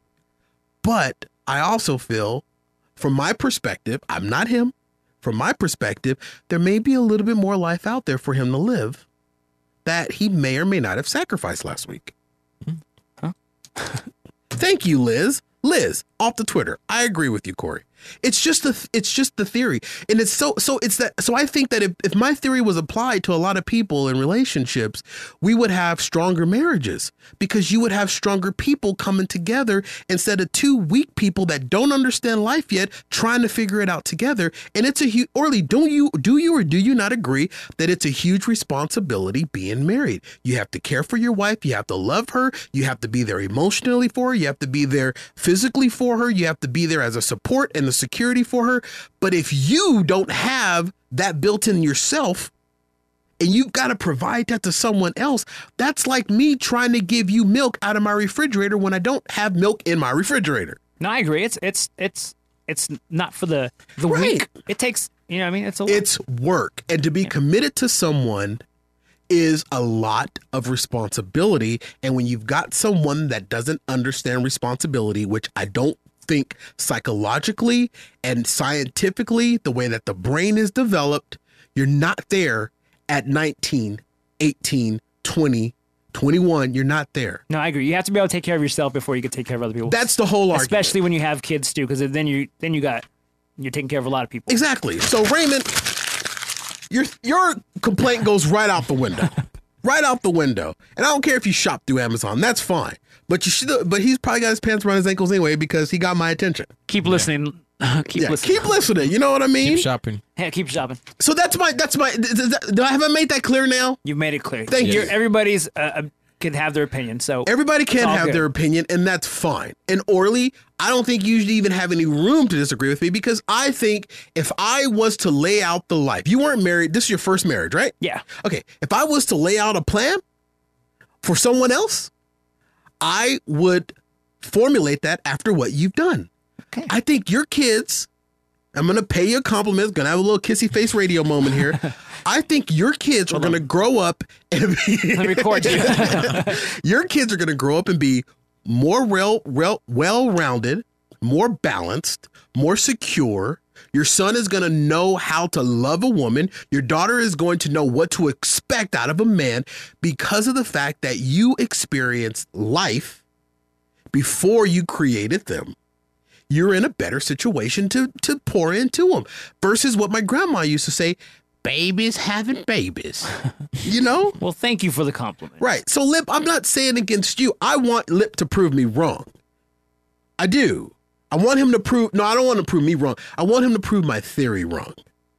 But I also feel, from my perspective, I'm not him. From my perspective, there may be a little bit more life out there for him to live that he may or may not have sacrificed last week. Huh? Thank you, Liz. Liz, off the Twitter. I agree with you, Corey. It's just the it's just the theory. And it's so so it's that so I think that if, if my theory was applied to a lot of people in relationships, we would have stronger marriages, because you would have stronger people coming together instead of two weak people that don't understand life yet trying to figure it out together. And it's a huge, Orly, don't you do you or do you not agree that it's a huge responsibility being married? You have to care for your wife, you have to love her, you have to be there emotionally for her, you have to be there physically for her, you have to be there as a support and the security for her. But if you don't have that built in yourself and you've got to provide that to someone else, that's like me trying to give you milk out of my refrigerator when I don't have milk in my refrigerator. No, I agree. It's it's it's it's not for the the Right. weak. It takes, you know what I mean? It's a lot. It's work. And to be committed to someone is a lot of responsibility. And when you've got someone that doesn't understand responsibility, which I don't think psychologically and scientifically, the way that the brain is developed, you're not there at nineteen, eighteen, twenty, twenty-one. You're not there. No, I agree. You have to be able to take care of yourself before you can take care of other people. That's the whole argument. Especially when you have kids too, because then you then you got you're taking care of a lot of people. Exactly. So Raymond, your your complaint goes right out the window, right out the window. And I don't care if you shop through Amazon. That's fine. But you should. But he's probably got his pants around his ankles anyway because he got my attention. Keep listening. keep Yeah, listening. keep listening. You know what I mean? Keep shopping. Yeah, keep shopping. So that's my that's my. Do I have I made that clear now? You've made it clear. Thank You're- you. Everybody's uh, uh, can have their opinion. So Everybody can It's all have good. their opinion, and that's fine. And Orly, I don't think you should even have any room to disagree with me because I think if I was to lay out the life, you weren't married. This is your first marriage, right? yeah, Okay. If I was to lay out a plan for someone else, I would formulate that after what you've done. Okay. I think your kids, I'm going to pay you a compliment, going to have a little kissy face radio moment here. I think your kids are going to grow up and be, let me record you. your kids are going to grow up and be more well, well, well-rounded, more balanced, more secure. Your son is going to know how to love a woman. Your daughter is going to know what to expect out of a man because of the fact that you experienced life before you created them. You're in a better situation to to pour into them versus what my grandma used to say, babies having babies, you know? Well, thank you for the compliment. Right. So, Lip, I'm not saying against you. I want Lip to prove me wrong. I do. I want him to prove, no, I don't want him to prove me wrong. I want him to prove my theory wrong.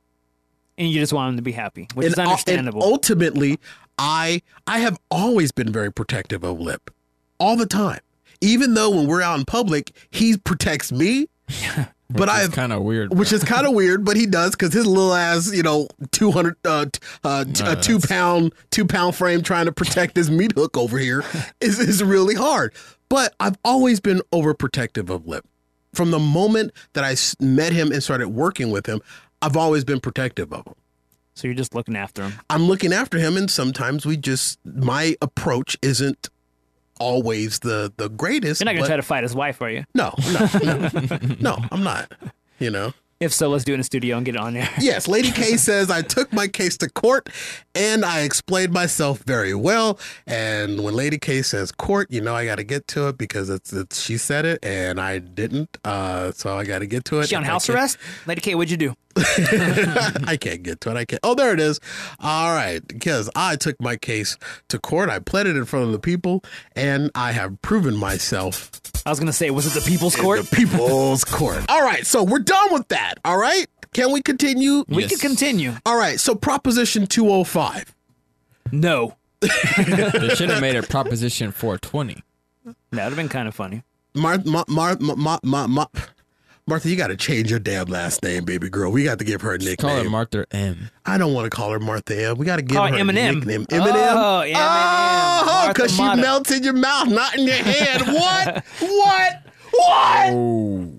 And you just want them to be happy, which And, is uh, understandable. and ultimately, I I have always been very protective of Lip. All the time. Even though when we're out in public, he protects me. But I It's kind of weird. which is kind of weird, but he does because his little ass, you know, two hundred, uh, t- uh, t- No, a two that's- pound, two pound frame trying to protect this meat hook over here is is really hard. But I've always been overprotective of Lip. From the moment that I s- met him and started working with him, I've always been protective of him. So you're just looking after them. I'm looking after him, and sometimes we just my approach isn't always the the greatest. You're not gonna but- try to fight his wife, are you? No, no, no, no, I'm not. You know. If so, let's do it in the studio and get it on there. Yes, Lady K says, I took my case to court and I explained myself very well. And when Lady K says court, you know I got to get to it because it's, it's she said it and I didn't. Uh, so I got to get to it. Is she on If I house can't- arrest? Lady K, what'd you do? I can't get to it. I can't. Oh, there it is. All right. Because I took my case to court. I pled it in front of the people and I have proven myself I was gonna say, was it the People's in Court? the people's court. All right. So we're done with that. All right. Can we continue? We Yes. can continue. All right. So Proposition two oh five. No, They should have made it Proposition four twenty. that would have been kind of funny. Mar- Mar- Mar- Mar- Mar- Mar- Mar- Martha, you got to change your damn last name, baby girl. We got to give her a nickname. Call it Martha M. I don't want to call her Martha M. We got to give Call her her a Eminem. nickname. Oh, Eminem. Eminem. Oh, Martha because she Mata. melts in your mouth, not in your head. What? What? What? Oh.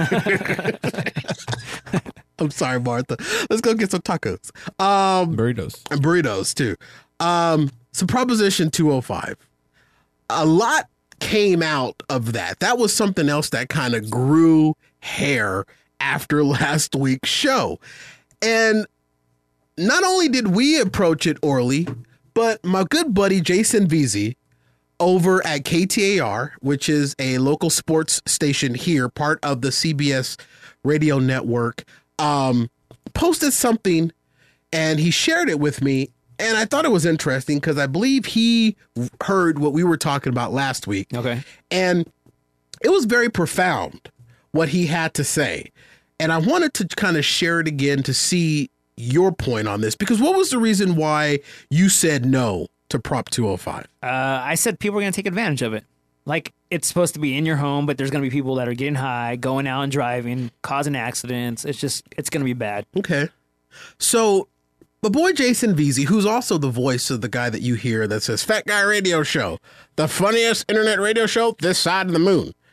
I'm sorry, Martha. Let's go get some tacos. Um, Burritos. and burritos too. Um, so Proposition two oh five. A lot came out of that. That was something else that kind of grew hair after last week's show. And not only did we approach it, Orly, but my good buddy Jason Veazey over at K T A R, which is a local sports station here, part of the C B S radio network, um, posted something and he shared it with me. And I thought it was interesting because I believe he heard what we were talking about last week. Okay. And it was very profound what he had to say. And I wanted to kind of share it again to see your point on this, because what was the reason why you said no to Prop two oh five? Uh, I said people are going to take advantage of it. Like, it's supposed to be in your home, but there's going to be people that are getting high, going out and driving, causing accidents. It's just, it's going to be bad. Okay. So my boy Jason Veazey, who's also the voice of the guy that you hear that says Fat Guy Radio Show, the funniest internet radio show this side of the moon.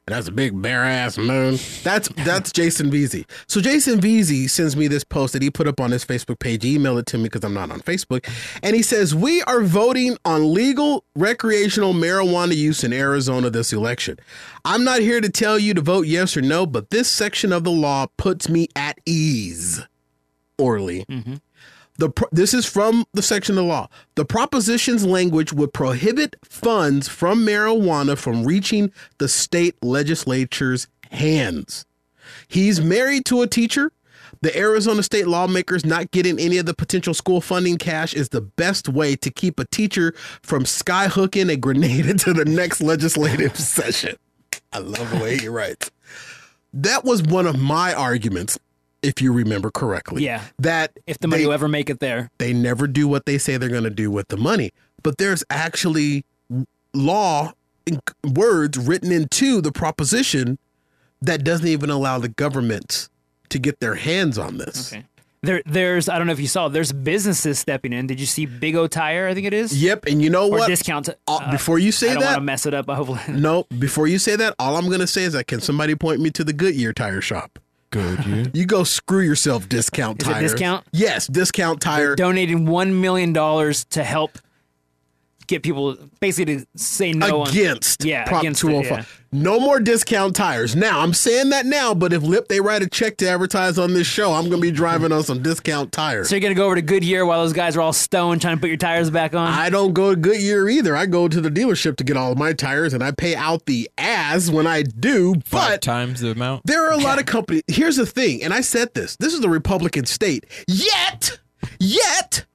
And that's a big bare ass moon. That's that's Jason Veazey. So Jason Veazey sends me this post that he put up on his Facebook page. He emailed it to me because I'm not on Facebook. And he says, we are voting on legal recreational marijuana use in Arizona this election. I'm not here to tell you to vote yes or no, but this section of the law puts me at ease. Orly. Mm-hmm. The pro- this is from the section of the law. The proposition's language would prohibit funds from marijuana from reaching the state legislature's hands. He's married to a teacher. The Arizona state lawmakers not getting any of the potential school funding cash is the best way to keep a teacher from skyhooking a grenade into the next legislative session. I love the way he writes. That was one of my arguments, if you remember correctly. Yeah. That if the money they, will ever make it there. They never do what they say they're going to do with the money. But there's actually law in, words written into the proposition that doesn't even allow the government to get their hands on this. Okay. There, there's, I don't know if you saw, there's businesses stepping in. Did you see Big O Tire, I think it is? Yep, and you know or what? Discount. Uh, before you say I don't that. want to mess it up, hopefully. No, before you say that, all I'm going to say is that can somebody point me to the Goodyear tire shop? Goodyear. You go screw yourself, Discount Is Tire. it Discount? Yes, Discount Tire. They're donating one million dollars to help get people basically to say no against on, yeah, Prop against two oh it, five. yeah. No more Discount Tires. Now, I'm saying that now, but if Lip, they write a check to advertise on this show, I'm going to be driving on some Discount Tires. So you're going to go over to Goodyear while those guys are all stoned trying to put your tires back on? I don't go to Goodyear either. I go to the dealership to get all of my tires, and I pay out the ass when I do, Five but times the amount. there are a lot of companies. Here's the thing, and I said this. This is the Republican state. Yet, yet,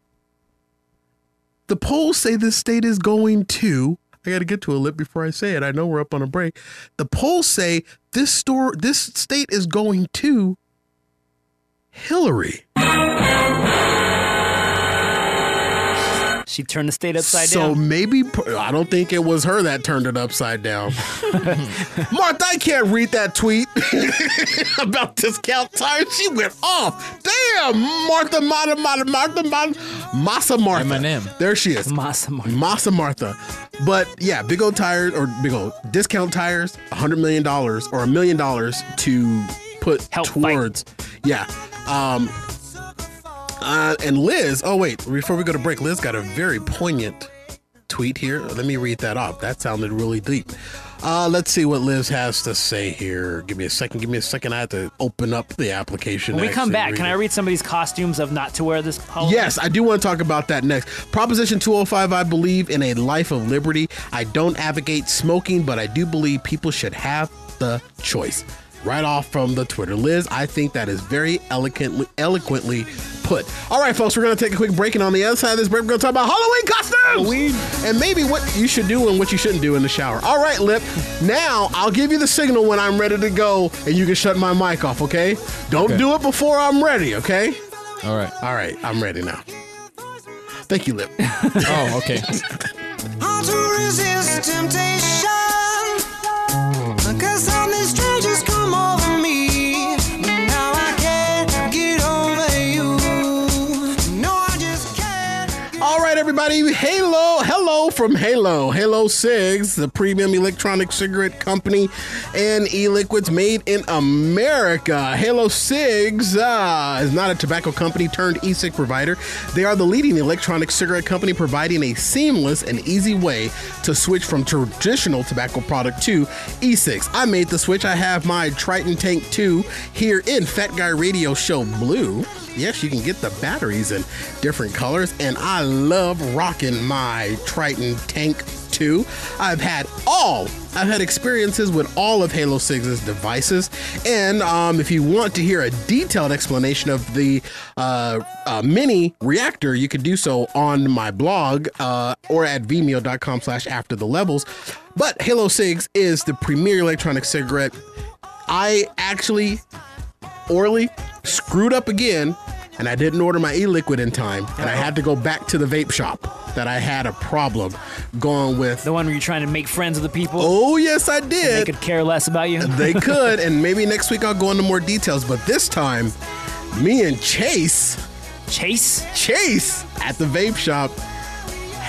the polls say this state is going to, I got to get to a Lip before I say it. I know we're up on a break. The polls say this store, this state is going to Hillary. She turned the state upside so down. So maybe, I don't think it was her that turned it upside down. Martha, I can't read that tweet about Discount Tires. She went off. Damn, Martha, Martha, Martha, Martha, Martha, Masa Martha. Eminem. There she is. Masa Martha. Masa Martha. But yeah, Big O Tires, or Big O Discount Tires, one hundred million dollars or a million dollars to put Help towards. Fight. Yeah. Um, Uh, and Liz, oh wait, before we go to break, Liz got a very poignant tweet here. Let me read that off. That sounded really deep. Uh, let's see what Liz has to say here. Give me a second. Give me a second. I have to open up the application. When we come back, can it. I read some of these costumes of not to wear this holiday? Yes, I do want to talk about that next. Proposition two oh five, I believe in a life of liberty. I don't advocate smoking, but I do believe people should have the choice. Right off from the Twitter. Liz, I think that is very eloquently, eloquently put. All right, folks, we're going to take a quick break, and on the other side of this break, we're going to talk about Halloween costumes! Halloween. And maybe what you should do and what you shouldn't do in the shower. All right, Lip, now I'll give you the signal when I'm ready to go, and you can shut my mic off, okay? Don't Okay. do it before I'm ready, okay? All right. All right, I'm ready now. Thank you, Lip. Oh, okay. How to resist temptation? 'Cause all these strangers come over me. Now I can't get over you. No, I just can't. All right, everybody. Halo, hello from Halo. Halo Cigs, the premium electronic cigarette company and e-liquids made in America. Halo Cigs uh, is not a tobacco company turned e-cig provider. They are the leading electronic cigarette company providing a seamless and easy way to switch from traditional tobacco product to e-cigs. I made the switch. I have my Triton Tank two here in Fat Guy Radio Show Blue. Yes, you can get the batteries in different colors, and I love rocking my Triton Tank two. I've had all, I've had experiences with all of Halo Cigs' devices, and um, if you want to hear a detailed explanation of the uh, uh, mini reactor, you can do so on my blog uh, or at vimeo.com slash after the levels. But Halo Cigs is the premier electronic cigarette. I actually, Orly, screwed up again, and I didn't order my e-liquid in time, and I had to go back to the vape shop that I had a problem going with. The one where you're trying to make friends with the people? Oh, yes, I They did. could care less about you? They could, and maybe next week I'll go into more details, but this time, me and Chase, Chase? Chase at the vape shop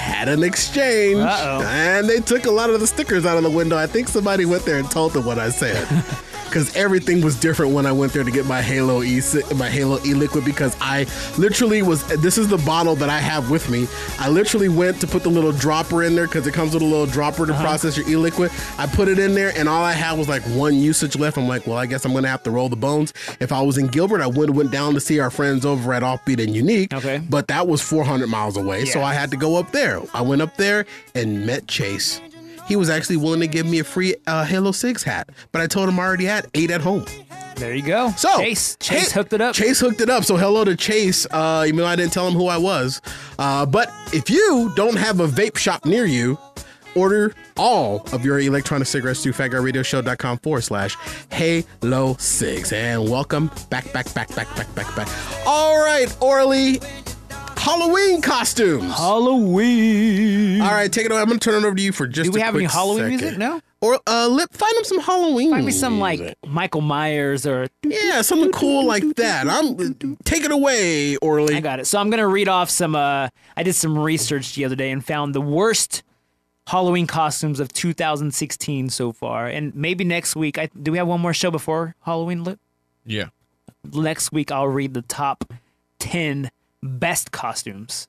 had an exchange. Uh-oh. And they took a lot of the stickers out of the window. I think somebody went there and told them what I said. Because everything was different when I went there to get my Halo E my Halo E-Liquid, because I literally was, this is the bottle that I have with me. I literally went to put the little dropper in there because it comes with a little dropper to uh-huh. process your E-Liquid. I put it in there and all I had was like one usage left. I'm like, well, I guess I'm going to have to roll the bones. If I was in Gilbert, I would have went down to see our friends over at Offbeat and Unique. Okay. But that was four hundred miles away. Yeah. So I had to go up there. I went up there and met Chase. He was actually willing to give me a free uh, Halo six hat, but I told him I already had eight at home. There you go. So Chase, Chase hey, hooked it up. Chase hooked it up. So hello to Chase. Uh, even though I didn't tell him who I was. Uh, but if you don't have a vape shop near you, order all of your electronic cigarettes through fatguyradioshow.com forward slash Halo six. And welcome back, back, back, back, back, back, back. All right, Orly. Halloween costumes. Halloween. All right, take it away. I'm going to turn it over to you for just Do we a have quick any Halloween second. music now? Or uh, lip, find them some Halloween Find me some music. like Michael Myers or... Yeah, something cool like that. I'm Take it away, Orly. I got it. So I'm going to read off some... Uh, I did some research the other day and found the worst Halloween costumes of two thousand sixteen so far. And maybe next week... I, do we have one more show before Halloween, Lip? Yeah. Next week I'll read the top ten best costumes.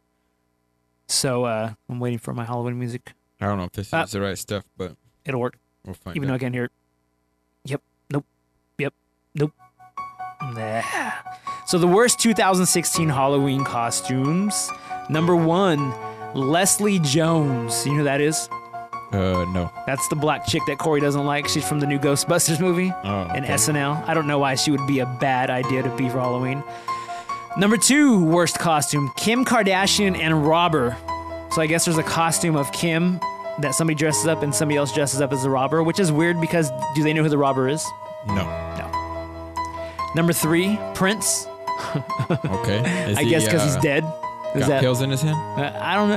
So uh, I'm waiting for my Halloween music. I don't know if this Uh, is the right stuff, but It'll work. we'll find Even though I out. can't hear it. Yep. Nope. Yep. Nope. Nah. So the worst two thousand sixteen Halloween costumes. Number one, Leslie Jones. You know who that is? Uh, no. That's the black chick that Corey doesn't like. She's from the new Ghostbusters movie Oh, and okay. S N L. I don't know why she would be a bad idea to be for Halloween. Number two, worst costume, Kim Kardashian and robber. So I guess there's a costume of Kim that somebody dresses up and somebody else dresses up as the robber, which is weird because do they know who the robber is? No. No. Number three, Prince. Okay. Is I he, guess because he's uh, dead. Is Got that? pills in his hand? Uh, I don't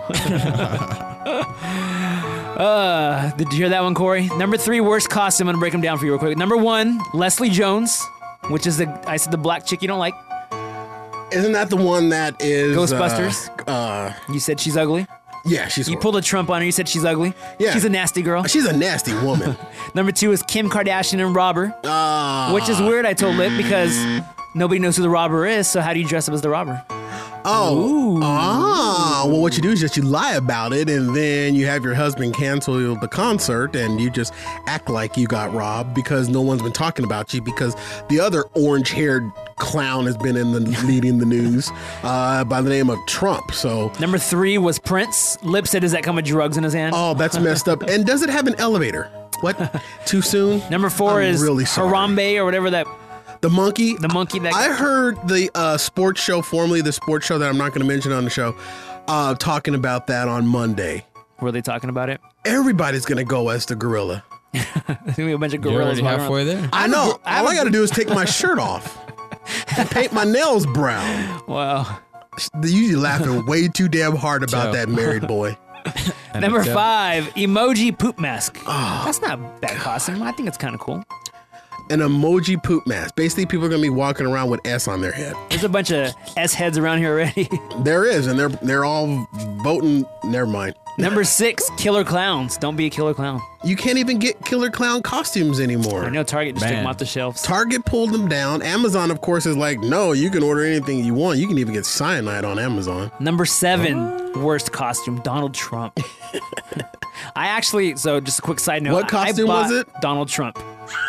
know. uh, did you hear that one, Corey? Number three, worst costume. I'm gonna break them down for you real quick. Number one, Leslie Jones, which is the I said the black chick you don't like. Isn't that the one that is... Ghostbusters? Uh, uh, You said she's ugly. yeah, she's... You horrible. pulled a Trump on her. You said she's ugly. Yeah. She's a nasty girl. She's a nasty woman. Number two is Kim Kardashian and robber, uh, which is weird. I told Lip because nobody knows who the robber is. So how do you dress up as the robber? Oh, ah. Well, what you do is just you lie about it, and then you have your husband cancel the concert, and you just act like you got robbed because no one's been talking about you because the other orange-haired clown has been in the leading the news uh, by the name of Trump. So, Number three was Prince. Lip said, "Does that come with drugs in his hand?" oh, that's messed up. And does it have an elevator? What? Too soon? Number four I'm is really sorry. Harambe or whatever that The monkey. the monkey that. I heard the uh, sports show, formerly the sports show that I'm not going to mention on the show, uh, talking about that on Monday. Were they talking about it? Everybody's going to go as the gorilla. There's gonna be a bunch of You're gorillas already walking halfway around. there. I have a know. gr- I have All a I got to gr- do is take my shirt off and paint my nails brown. Wow. They usually laughing way too damn hard about Joe. that married boy. And Number it's, uh, five, emoji poop mask. Oh. That's not a bad costume. I think it's kind of cool. An emoji poop mask. Basically, people are going to be walking around with S on their head. There's a bunch of S heads around here already. There is, and they're they're all voting. Never mind. Number six, killer clowns. Don't be a killer clown. You can't even get killer clown costumes anymore. I know Target just took Man. them off the shelves. Target pulled them down. Amazon, of course, is like, no, you can order anything you want. You can even get cyanide on Amazon. Number seven, worst costume, Donald Trump. I actually, so just a quick side note. What I costume bought was it? Donald Trump.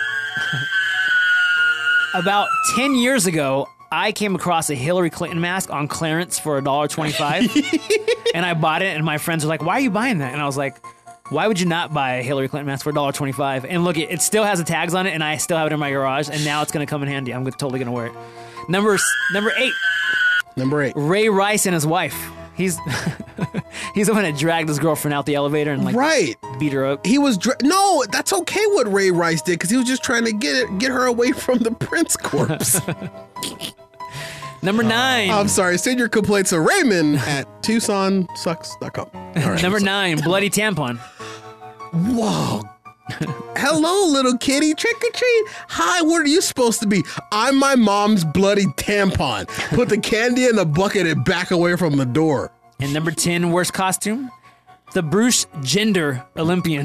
About ten years ago, I came across a Hillary Clinton mask on clearance for one dollar and twenty-five cents. And I bought it, and my friends were like, why are you buying that? And I was like, why would you not buy a Hillary Clinton mask for one dollar and twenty-five cents? And look, it, it still has the tags on it, and I still have it in my garage, and now it's going to come in handy. I'm totally going to wear it. Number, s- number eight, Number eight. Ray Rice and his wife. He's he's the one that dragged his girlfriend out the elevator and like Right. beat her up. He was dr- no. That's okay. What Ray Rice did because he was just trying to get it, get her away from the Prince corpse. Number nine. I'm sorry. Send your complaints to Raymond at Tucson Sucks dot com. All right. Number nine. Bloody tampon. Whoa. Hello, little kitty. Trick or treat. Hi, what are you supposed to be? I'm my mom's bloody tampon. Put the candy in the bucket and back away from the door. And number ten, worst costume, the Bruce Jenner Olympian.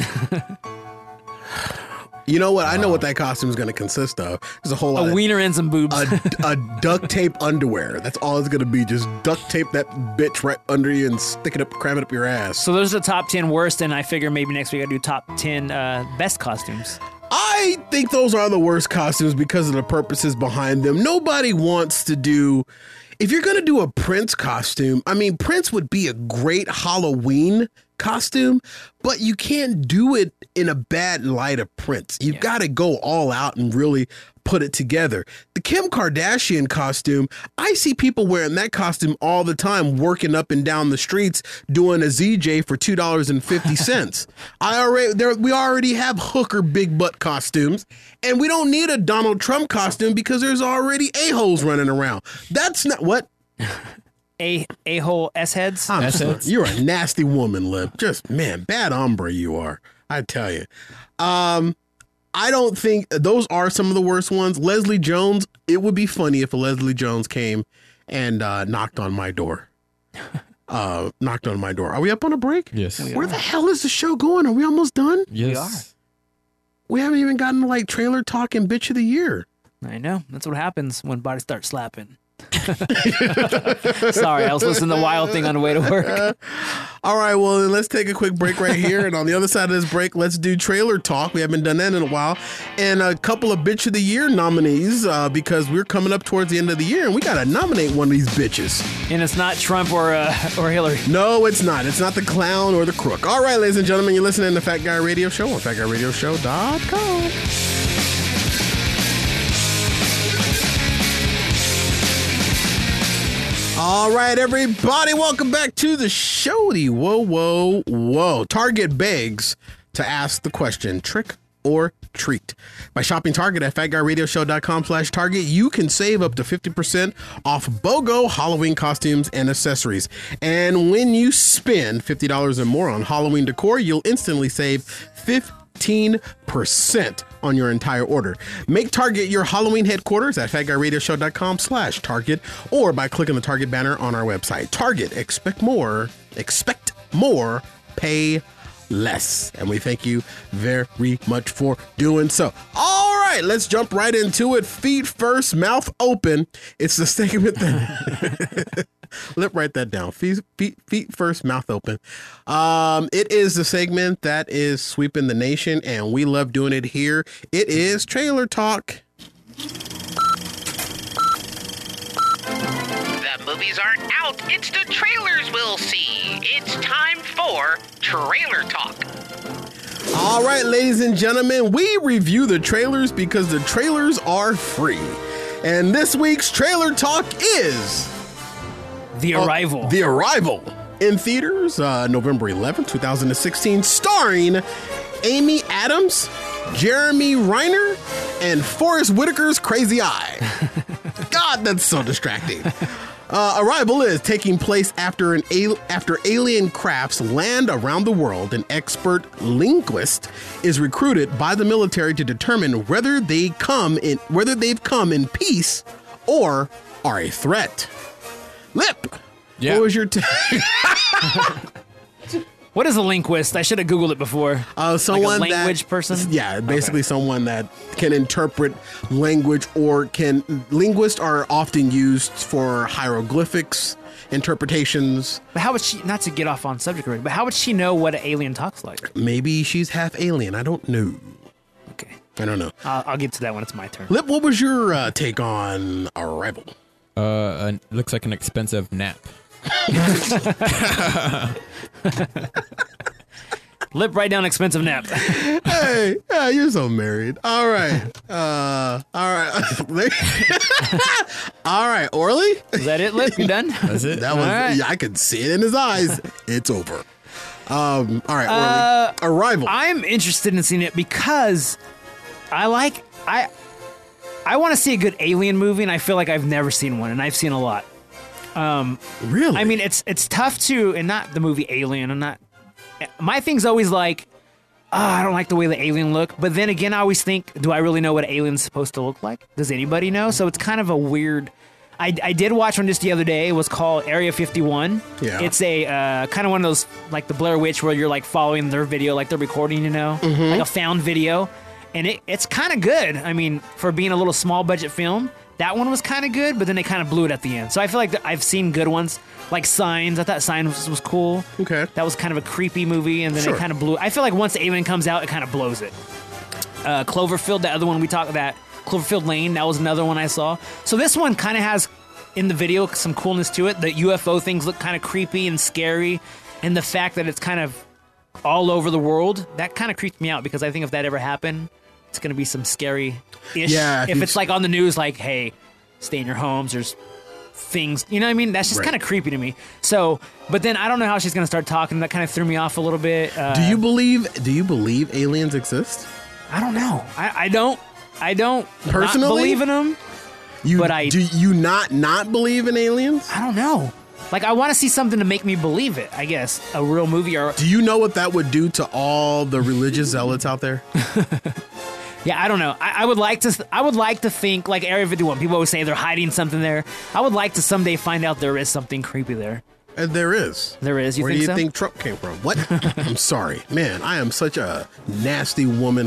You know what? I know what that costume is going to consist of. There's a whole lot A of wiener and some boobs. a, a duct tape underwear. That's all it's going to be. Just duct tape that bitch right under you and stick it up, cram it up your ass. So those are the top ten worst, and I figure maybe next week I do top ten uh, best costumes. I think those are the worst costumes because of the purposes behind them. Nobody wants to do. If you're going to do a Prince costume, I mean, Prince would be a great Halloween costume, but you can't do it in a bad light of Prince. You've Yeah. got to go all out and really put it together. The Kim Kardashian costume, I see people wearing that costume all the time, working up and down the streets doing a Z J for two dollars and fifty cents. I already there we already have hooker big butt costumes, and we don't need a Donald Trump costume because there's already a-holes running around. That's not what A a hole s heads. I'm That's sorry. it. You're a nasty woman, Lip. Just, man, bad hombre you are. I tell you. Um, I don't think those are some of the worst ones. Leslie Jones, it would be funny if a Leslie Jones came and uh, knocked on my door. Uh, knocked on my door. Are we up on a break? Yes. Where the hell is the show going? Are we almost done? Yes. We haven't even gotten to like trailer talk and bitch of the year. I know. That's what happens when bodies start slapping. Sorry, I was listening to the Wild Thing on the way to work. All right, well, then let's take a quick break right here. And on the other side of this break, let's do trailer talk. We haven't done that in a while. And a couple of Bitch of the Year nominees uh, because we're coming up towards the end of the year and we got to nominate one of these bitches. And it's not Trump or uh, or Hillary. No, it's not. It's not the clown or the crook. All right, ladies and gentlemen, you're listening to Fat Guy Radio Show on fat guy radio show dot com. All right, everybody, welcome back to the show. The whoa, whoa, whoa. Target begs to ask the question, trick or treat. By shopping Target at fat guy radio show dot com slash Target, you can save up to fifty percent off BOGO Halloween costumes and accessories. And when you spend fifty dollars or more on Halloween decor, you'll instantly save fifteen percent on your entire order. Make Target your Halloween headquarters at fat guy radio show dot com slash Target or by clicking the Target banner on our website. Target, expect more, expect more, pay less. And we thank you very much for doing so. All right, let's jump right into it. Feet first, mouth open. It's the segment that... Let write that down. Feet, feet, feet first, mouth open. Um, it is the segment that is sweeping the nation, and we love doing it here. It is Trailer Talk. The movies aren't out. It's the trailers we'll see. It's time for Trailer Talk. All right, ladies and gentlemen, we review the trailers because the trailers are free. And this week's Trailer Talk is... The Arrival. Uh, The Arrival. In theaters, uh, November eleventh, twenty sixteen, starring Amy Adams, Jeremy Renner, and Forrest Whitaker's crazy eye. God, that's so distracting. Uh, Arrival is taking place after an al- after alien crafts land around the world. An expert linguist is recruited by the military to determine whether they come in whether they've come in peace or are a threat. Lip, Yeah. what was your take? What is a linguist? I should have Googled it before. Uh, someone like a language that, person? Yeah, basically someone that can interpret language or can. Linguists are often used for hieroglyphics, interpretations. But how would she, not to get off on subject already, but how would she know what an alien talks like? Maybe she's half alien. I don't know. Okay. I don't know. I'll, I'll get to that when it's my turn. Lip, what was your uh, take on Arrival? Uh, an, looks like an expensive nap. Lip right down expensive nap. Hey, yeah, you're so married. All right. Uh, all right. All right, Orly. Is that it, Lip? You done? That's it. That was, All right. yeah, I could see it in his eyes. It's over. Um, all right, Uh, Orly. Arrival. I'm interested in seeing it because I like I I want to see a good alien movie, and I feel like I've never seen one, and I've seen a lot. Um, really? I mean, it's it's tough to, and not the movie Alien. I'm not. My thing's always like, oh, I don't like the way the alien look. But then again, I always think, do I really know what an alien's supposed to look like? Does anybody know? So it's kind of a weird I, I did watch one just the other day. It was called Area fifty-one. Yeah. It's a uh, kind of one of those, like the Blair Witch, where you're like following their video, like they're recording, you know, Mm-hmm. like a found video. And it, it's kind of good. I mean, for being a little small budget film, that one was kind of good, but then they kind of blew it at the end. So I feel like th- I've seen good ones, like Signs. I thought Signs was, was cool. Okay. That was kind of a creepy movie, and then Sure. it kind of blew. I feel like once Alien comes out, it kind of blows it. Uh, Cloverfield, the other one we talked about, Cloverfield Lane, that was another one I saw. So this one kind of has, in the video, some coolness to it. The U F O things look kind of creepy and scary, and the fact that it's kind of all over the world, that kind of creeped me out, because I think if that ever happened, it's going to be some scary-ish. Yeah, If if it's you- like on the news, like, hey, stay in your homes, there's things, you know what I mean? That's just Right. kind of creepy to me. So, but then I don't know how she's going to start talking. That kind of threw me off a little bit. Uh, Do you believe? Do you believe aliens exist? I don't know. I, I don't. I don't Personally? not believe in them. You, But I- do you not not believe in aliens? I don't know. Like, I want to see something to make me believe it, I guess. A real movie or... Do you know what that would do to all the religious zealots out there? Yeah, I don't know. I, I would like to I would like to think, like Area fifty-one, people always say they're hiding something there. I would like to someday find out there is something creepy there. And there is. There is, you Where think do you so? think Trump came from? What? I'm sorry. Man, I am such a nasty woman.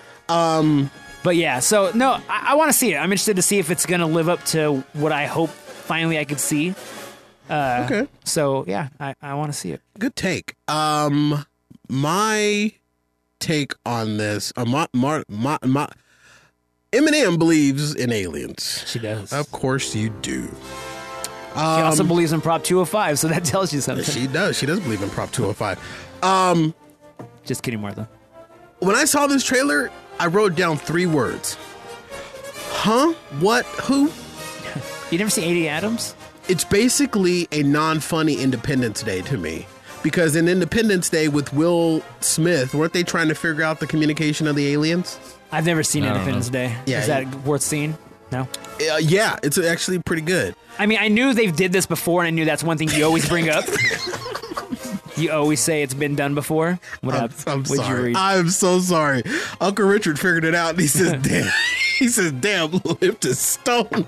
But yeah, so, no, I, I want to see it. I'm interested to see if it's going to live up to what I hope finally I could see. Uh, Okay. So, yeah, I, I want to see it. Good take. Um, my take on this, uh, my, my, my, my, Eminem believes in aliens. She does. Of course you do. She also believes in Prop two oh five, so that tells you something. She does. She does believe in Prop two oh five. Um, Just kidding, Martha. when I saw this trailer, I wrote down three words. Huh? What? Who? You never see eighty Adams? It's basically a non-funny Independence Day to me. Because in Independence Day with Will Smith, weren't they trying to figure out the communication of the aliens? I've never seen I don't Independence Day. Yeah, Is that worth seeing? No? Uh, yeah, it's actually pretty good. I mean, I knew they did this before, and I knew that's one thing you always bring up. You always say it's been done before. What I'm, up? I'm What'd you sorry. read? I'm so sorry. Uncle Richard figured it out, and he says, "Damn." He says, "Damn, lift is stone."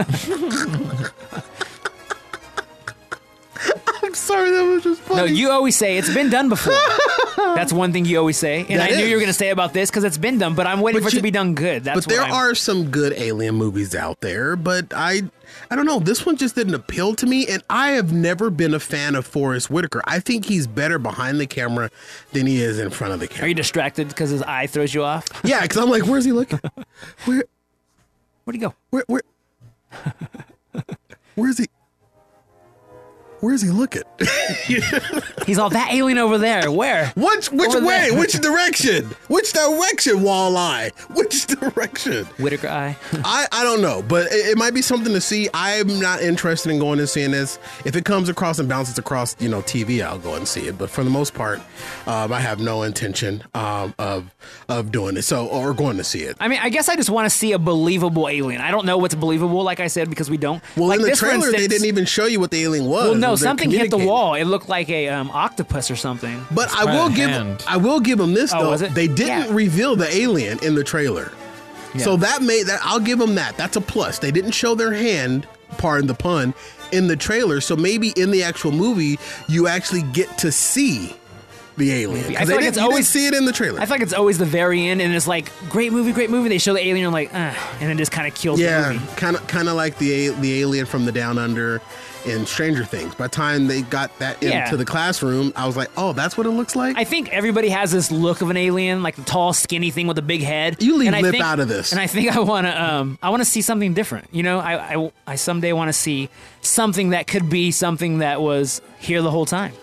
I'm sorry, that was just funny. No, you always say it's been done before. That's one thing you always say, and That I knew is. you were going to say about this because it's been done. But I'm waiting But for it you- to be done good. That's but there what I'm, are some good alien movies out there, but I I don't know, this one just didn't appeal to me, and I have never been a fan of Forrest Whitaker. I think he's better behind the camera than he is in front of the Are camera. you distracted because his eye throws you off? Yeah, because I'm like, where's he looking? Where Where'd he go? where where where's he where's he looking? He's all that alien over there. Where? Which which Over way? there. Which direction? Which direction, Walleye? Which direction? Whitaker eye. I, I don't know, but it, it might be something to see. I'm not interested in going and seeing this. If it comes across and bounces across, you know, T V, I'll go and see it. But for the most part, um, I have no intention um, of of doing it. So or going to see it. I mean, I guess I just want to see a believable alien. I don't know what's believable, like I said, because we don't. Well, like in the this, for trailer, they instance- didn't even show you what the alien was. Well, no, They're something hit the communicating. wall. It looked like a um, octopus or something. But I probably will a give hand. I will give them this Oh, though. was it? They didn't Yeah. reveal the alien in the trailer. So Yeah. that made that I'll give them that. That's a plus. They didn't show their hand, pardon the pun, in the trailer. So maybe in the actual movie you actually get to see the alien. Maybe. 'Cause I they feel like didn't- it's you always- didn't see it in the trailer. I feel like it's always the very end, and it's like great movie, great movie. They show the alien, and I'm like, ah, and it just kind of kills the yeah, movie. kind of kind of like the a- the alien from the Down Under in Stranger Things. By the time they got that Yeah. into the classroom, I was like, oh, that's what it looks like. I think everybody has this look of an alien, like the tall, skinny thing with a big head. You leave And I Lip think- out of this. And I think I want to, um, I want to see something different. You know, I, I, I someday want to see something that could be something that was here the whole time.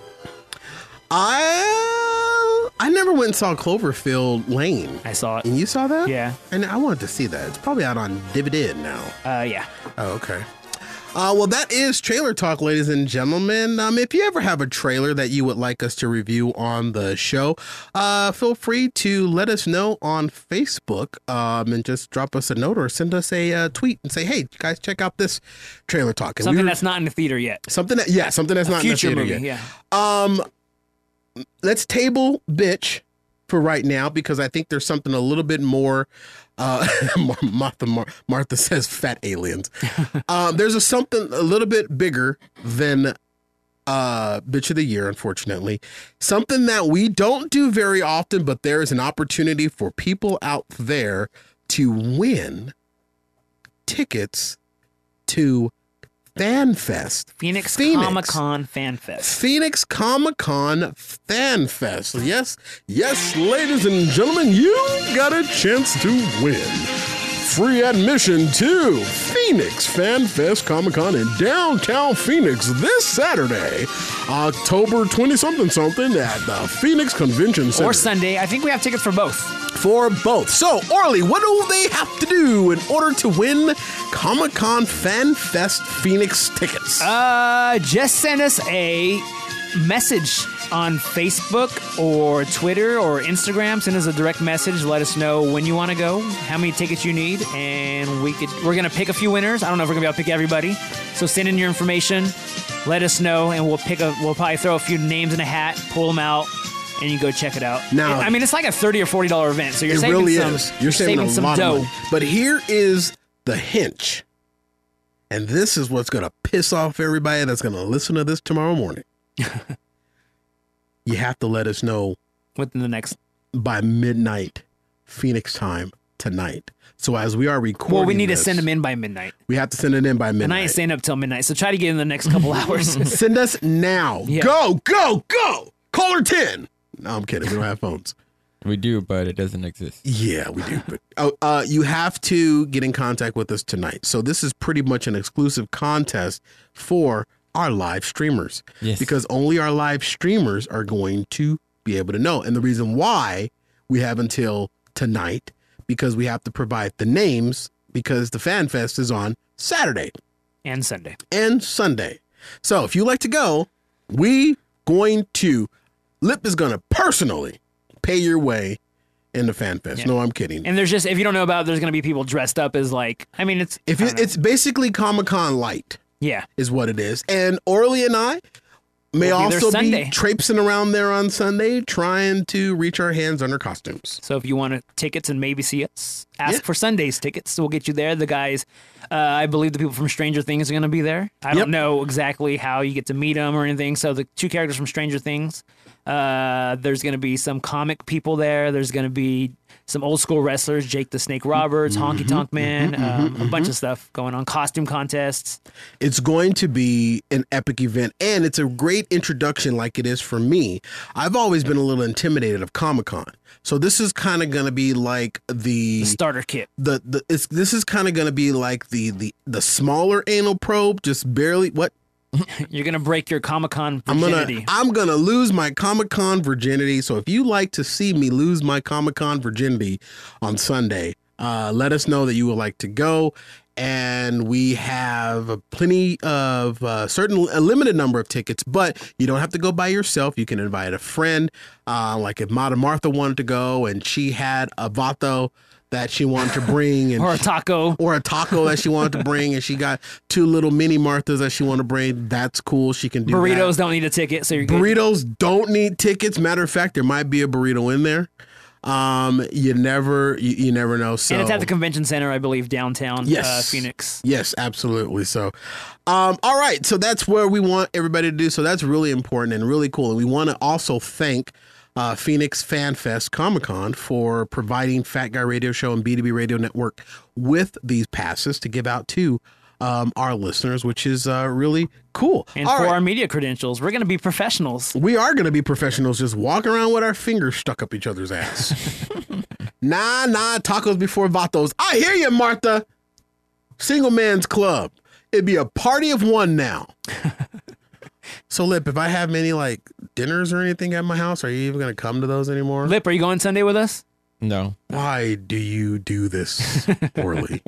I I never went and saw Cloverfield Lane. I saw it. And you saw that? Yeah. And I wanted to see that. It's probably out on D V D now. Uh, yeah. Oh, okay. Uh, well, that is Trailer Talk, ladies and gentlemen. Um, if you ever have a trailer that you would like us to review on the show, uh, feel free to let us know on Facebook um, and just drop us a note or send us a uh, tweet and say, hey, you guys, check out this Trailer Talk. And we Something were- that's not in the theater yet. something that, yeah, something that's not Future in the movie, theater yet. yeah. Um, let's table bitch for right now because I think there's something a little bit more. Uh, Martha Mar- Martha says fat aliens. um, there's a something a little bit bigger than uh, Bitch of the Year, unfortunately. Something that we don't do very often, but there is an opportunity for people out there to win tickets to FanFest. Phoenix, Phoenix. Comic-Con Fan Fest. Phoenix Comic-Con Fan Fest. Yes, yes, ladies and gentlemen, you got a chance to win. Free admission to Phoenix Fan Fest Comic-Con in downtown Phoenix this Saturday, October twenty-something-something at the Phoenix Convention Center. Or Sunday. I think we have tickets for both. For both. So, Orly, what do they have to do in order to win Comic-Con Fan Fest Phoenix tickets? Uh, just send us a message on Facebook or Twitter or Instagram. Send us a direct message. Let us know when you want to go, how many tickets you need, and we could. We're gonna pick a few winners. I don't know if we're gonna be able to pick everybody. So send in your information. Let us know, and we'll pick a. We'll probably throw a few names in a hat, pull them out, and you go check it out. Now, I mean, it's like a thirty or forty dollar event, so you're it saving really some. is. You're saving, saving a some lot dough. of money. But here is the hinge, and this is what's gonna piss off everybody that's gonna listen to this tomorrow morning. You have to let us know within the next by midnight Phoenix time tonight. So as we are recording, well, we need this, to send them in by midnight. We have to send it in by midnight. And I ain't staying up till midnight, so try to get in the next couple hours. Send us now. Yeah. Go, go, go. Caller ten. No, I'm kidding. We don't have phones. We do, but it doesn't exist. Yeah, we do. But oh, uh, you have to get in contact with us tonight. So this is pretty much an exclusive contest for our live streamers. Yes. Because only our live streamers are going to be able to know. And the reason why we have until tonight, because we have to provide the names, because the Fan Fest is on Saturday. And Sunday. And Sunday. So if you like to go, we going to, Lip is going to personally pay your way in the Fan Fest. Yeah. No, I'm kidding. And there's just, if you don't know about it, there's going to be people dressed up as like, I mean, it's, If it, it's basically Comic-Con light. Yeah. Is what it is. And Orly and I may We'll be there also Sunday. be traipsing around there on Sunday trying to reach our hands on our costumes. So if you want tickets and maybe see us, ask Yeah. for Sunday's tickets. So we'll get you there. The guys, uh, I believe the people from Stranger Things are going to be there. I Yep. don't know exactly how you get to meet them or anything. So the two characters from Stranger Things, uh, there's going to be some comic people there. There's going to be some old school wrestlers, Jake the Snake Roberts, Honky Tonk Man, um, a bunch of stuff going on, costume contests. It's going to be an epic event, and it's a great introduction like it is for me. I've always been a little intimidated of Comic-Con. So this is kind of going to be like the, The starter kit. the the it's this is kind of going to be like the the the smaller anal probe, just barely what You're going to break your Comic-Con I'm virginity. gonna I'm gonna lose my Comic-Con virginity. So if you like to see me lose my Comic-Con virginity on Sunday, uh, let us know that you would like to go. And we have plenty of uh, certain a limited number of tickets, but you don't have to go by yourself. You can invite a friend. Uh, like if Mata Martha wanted to go and she had a vato that she wanted to bring, and or a taco, or a taco that she wanted to bring, and she got two little mini Marthas that she wanted to bring. That's cool. She can do burritos that. don't need a ticket, so you're good. Burritos don't need tickets. Matter of fact, there might be a burrito in there. Um, you never, you, you never know. So And it's at the convention center, I believe, downtown Yes. uh, Phoenix. Yes, absolutely. So, um, all right. So that's where we want everybody to do. So that's really important and really cool. And we want to also thank uh, Phoenix Fan Fest Comic Con for providing Fat Guy Radio Show and B two B Radio Network with these passes to give out to um, our listeners, which is uh, really cool. And All for right. our media credentials, we're going to be professionals. We are going to be professionals, just walking around with our fingers stuck up each other's ass. nah, nah, tacos before vatos. I hear you, Martha. Single man's club. It'd be a party of one now. So, Lip, if I have many like dinners or anything at my house, are you even going to come to those anymore? Lip, are you going Sunday with us? No. Why do you do this poorly?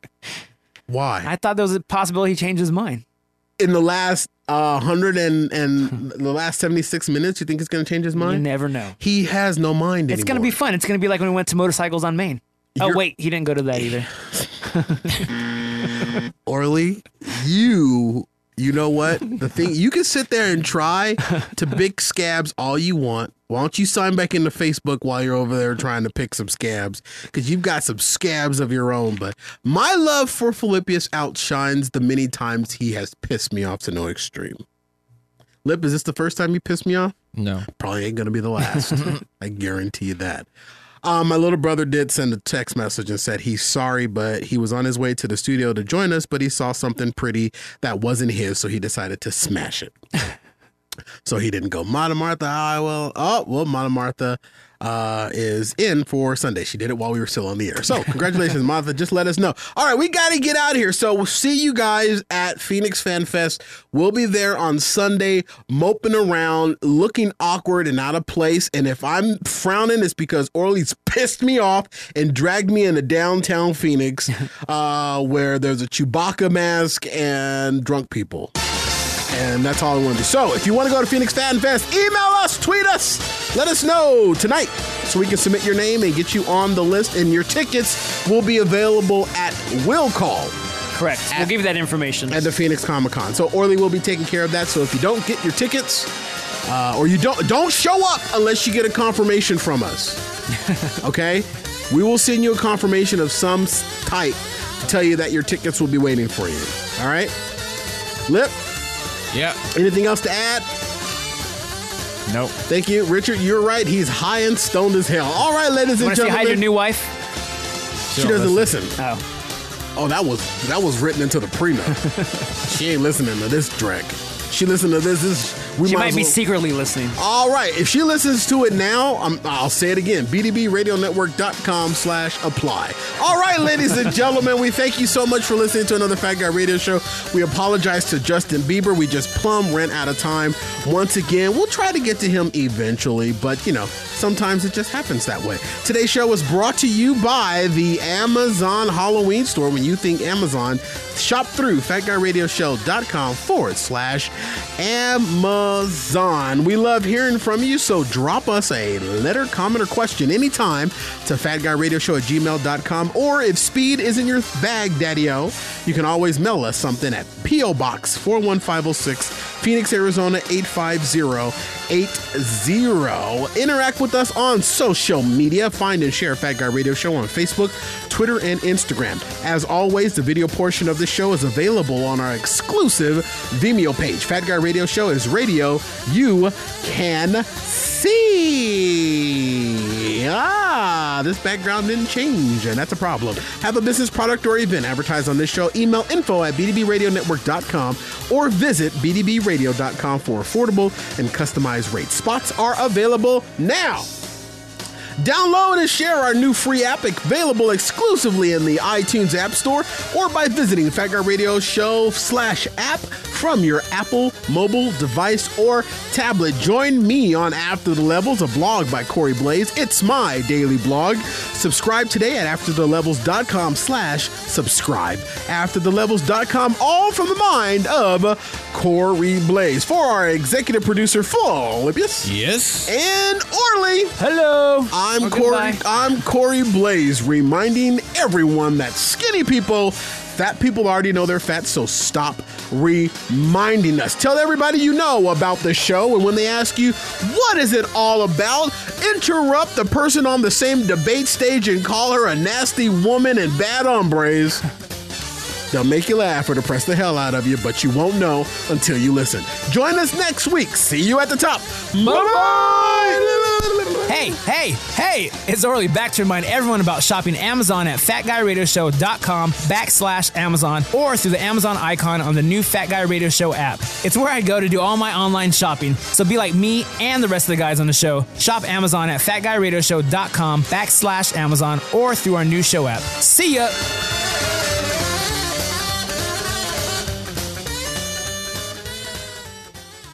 Why? I thought there was a possibility he changed his mind. In the last uh, hundred and and the last seventy six minutes, you think it's going to change his mind? You never know. He has no mind It's anymore. going to be fun. It's going to be like when we went to Motorcycles on Main. Oh, You're- wait, he didn't go to that either. Orly, you You know what? The thing, you can sit there and try to pick scabs all you want. Why don't you sign back into Facebook while you're over there trying to pick some scabs? Because you've got some scabs of your own. But my love for Philippius outshines the many times he has pissed me off to no extreme. Lip, is this the first time you pissed me off? No. Probably ain't going to be the last. I guarantee you that. Um, my little brother did send a text message and said he's sorry, but he was on his way to the studio to join us, but he saw something pretty that wasn't his, so he decided to smash it. So he didn't go. Mata Martha, I will. Oh, well, Mata Martha uh, is in for Sunday. She did it while we were still on the air. So congratulations, Martha. Just let us know. All right, we got to get out of here. So we'll see you guys at Phoenix Fan Fest. We'll be there on Sunday, moping around, looking awkward and out of place. And if I'm frowning, it's because Orly's pissed me off and dragged me into downtown Phoenix, uh, where there's a Chewbacca mask and drunk people. And that's all I want to do. So if you want to go to Phoenix Fan Fest, email us, tweet us, let us know tonight so we can submit your name and get you on the list. And your tickets will be available at Will Call. Correct. At, we'll give you that information. At the Phoenix Comic Con. So Orly will be taking care of that. So if you don't get your tickets uh, or you don't, don't show up unless you get a confirmation from us. Okay? We will send you a confirmation of some type to tell you that your tickets will be waiting for you. All right? Lip? Yeah. Anything else to add? Nope. Thank you. Richard, you're right. He's high and stoned as hell. All right, ladies and Want to say gentlemen. hi to your new wife? She doesn't listen. Oh. Oh, that was that was written into the prenup. She ain't listening to this dreck. She listened to this. this we she might, might be well, secretly listening. All right. If she listens to it now, I'm, I'll say it again. B D B radio network dot com slash apply. All right, ladies and gentlemen, we thank you so much for listening to another Fat Guy Radio Show. We apologize to Justin Bieber. We just plumb ran out of time. Once again, we'll try to get to him eventually, but, you know, sometimes it just happens that way. Today's show was brought to you by the Amazon Halloween store. When you think Amazon, shop through fat guy radio show dot com forward slash Amazon. We love hearing from you, so drop us a letter, comment, or question anytime to fat guy radio show at gmail dot com. Or if speed isn't your bag, daddy-o, you can always mail us something at P O Box four one five oh six, Phoenix, Arizona eight five zero eight zero. Interact with us on social media. Find and share Fat Guy Radio Show on Facebook, Twitter, and Instagram. As always, the video portion of the show is available on our exclusive Vimeo page. Fat Guy Radio Show is radio you can see. Ah, this background didn't change, and that's a problem. Have a business, product, or event advertised on this show? Email info at b d b radio network dot com or visit b d b radio dot com for affordable and customized rates. Spots are available now. Download and share our new free app, available exclusively in the iTunes App Store or by visiting Fat Guy Radio Show slash app from your Apple mobile device or tablet. Join me on After the Levels, a blog by Corey Blaze. It's my daily blog. Subscribe today at after the levels dot com slash subscribe. after the levels dot com, all from the mind of Corey Blaze. For our executive producer, Philippius. Yes. And Orly. Hello. I'm Or Corey. goodbye. I'm Corey Blaze, reminding everyone that skinny people, fat people already know they're fat, so stop reminding us. Tell everybody you know about the show, and when they ask you, what is it all about? Interrupt the person on the same debate stage and call her a nasty woman and bad hombres. They'll make you laugh or depress the hell out of you, but you won't know until you listen. Join us next week. See you at the top. Bye-bye. Hey, hey, hey! It's Orly back to remind everyone about shopping Amazon at fat guy radio show dot com backslash Amazon or through the Amazon icon on the new Fat Guy Radio Show app. It's where I go to do all my online shopping, so be like me and the rest of the guys on the show. Shop Amazon at fat guy radio show dot com backslash Amazon or through our new show app. See ya!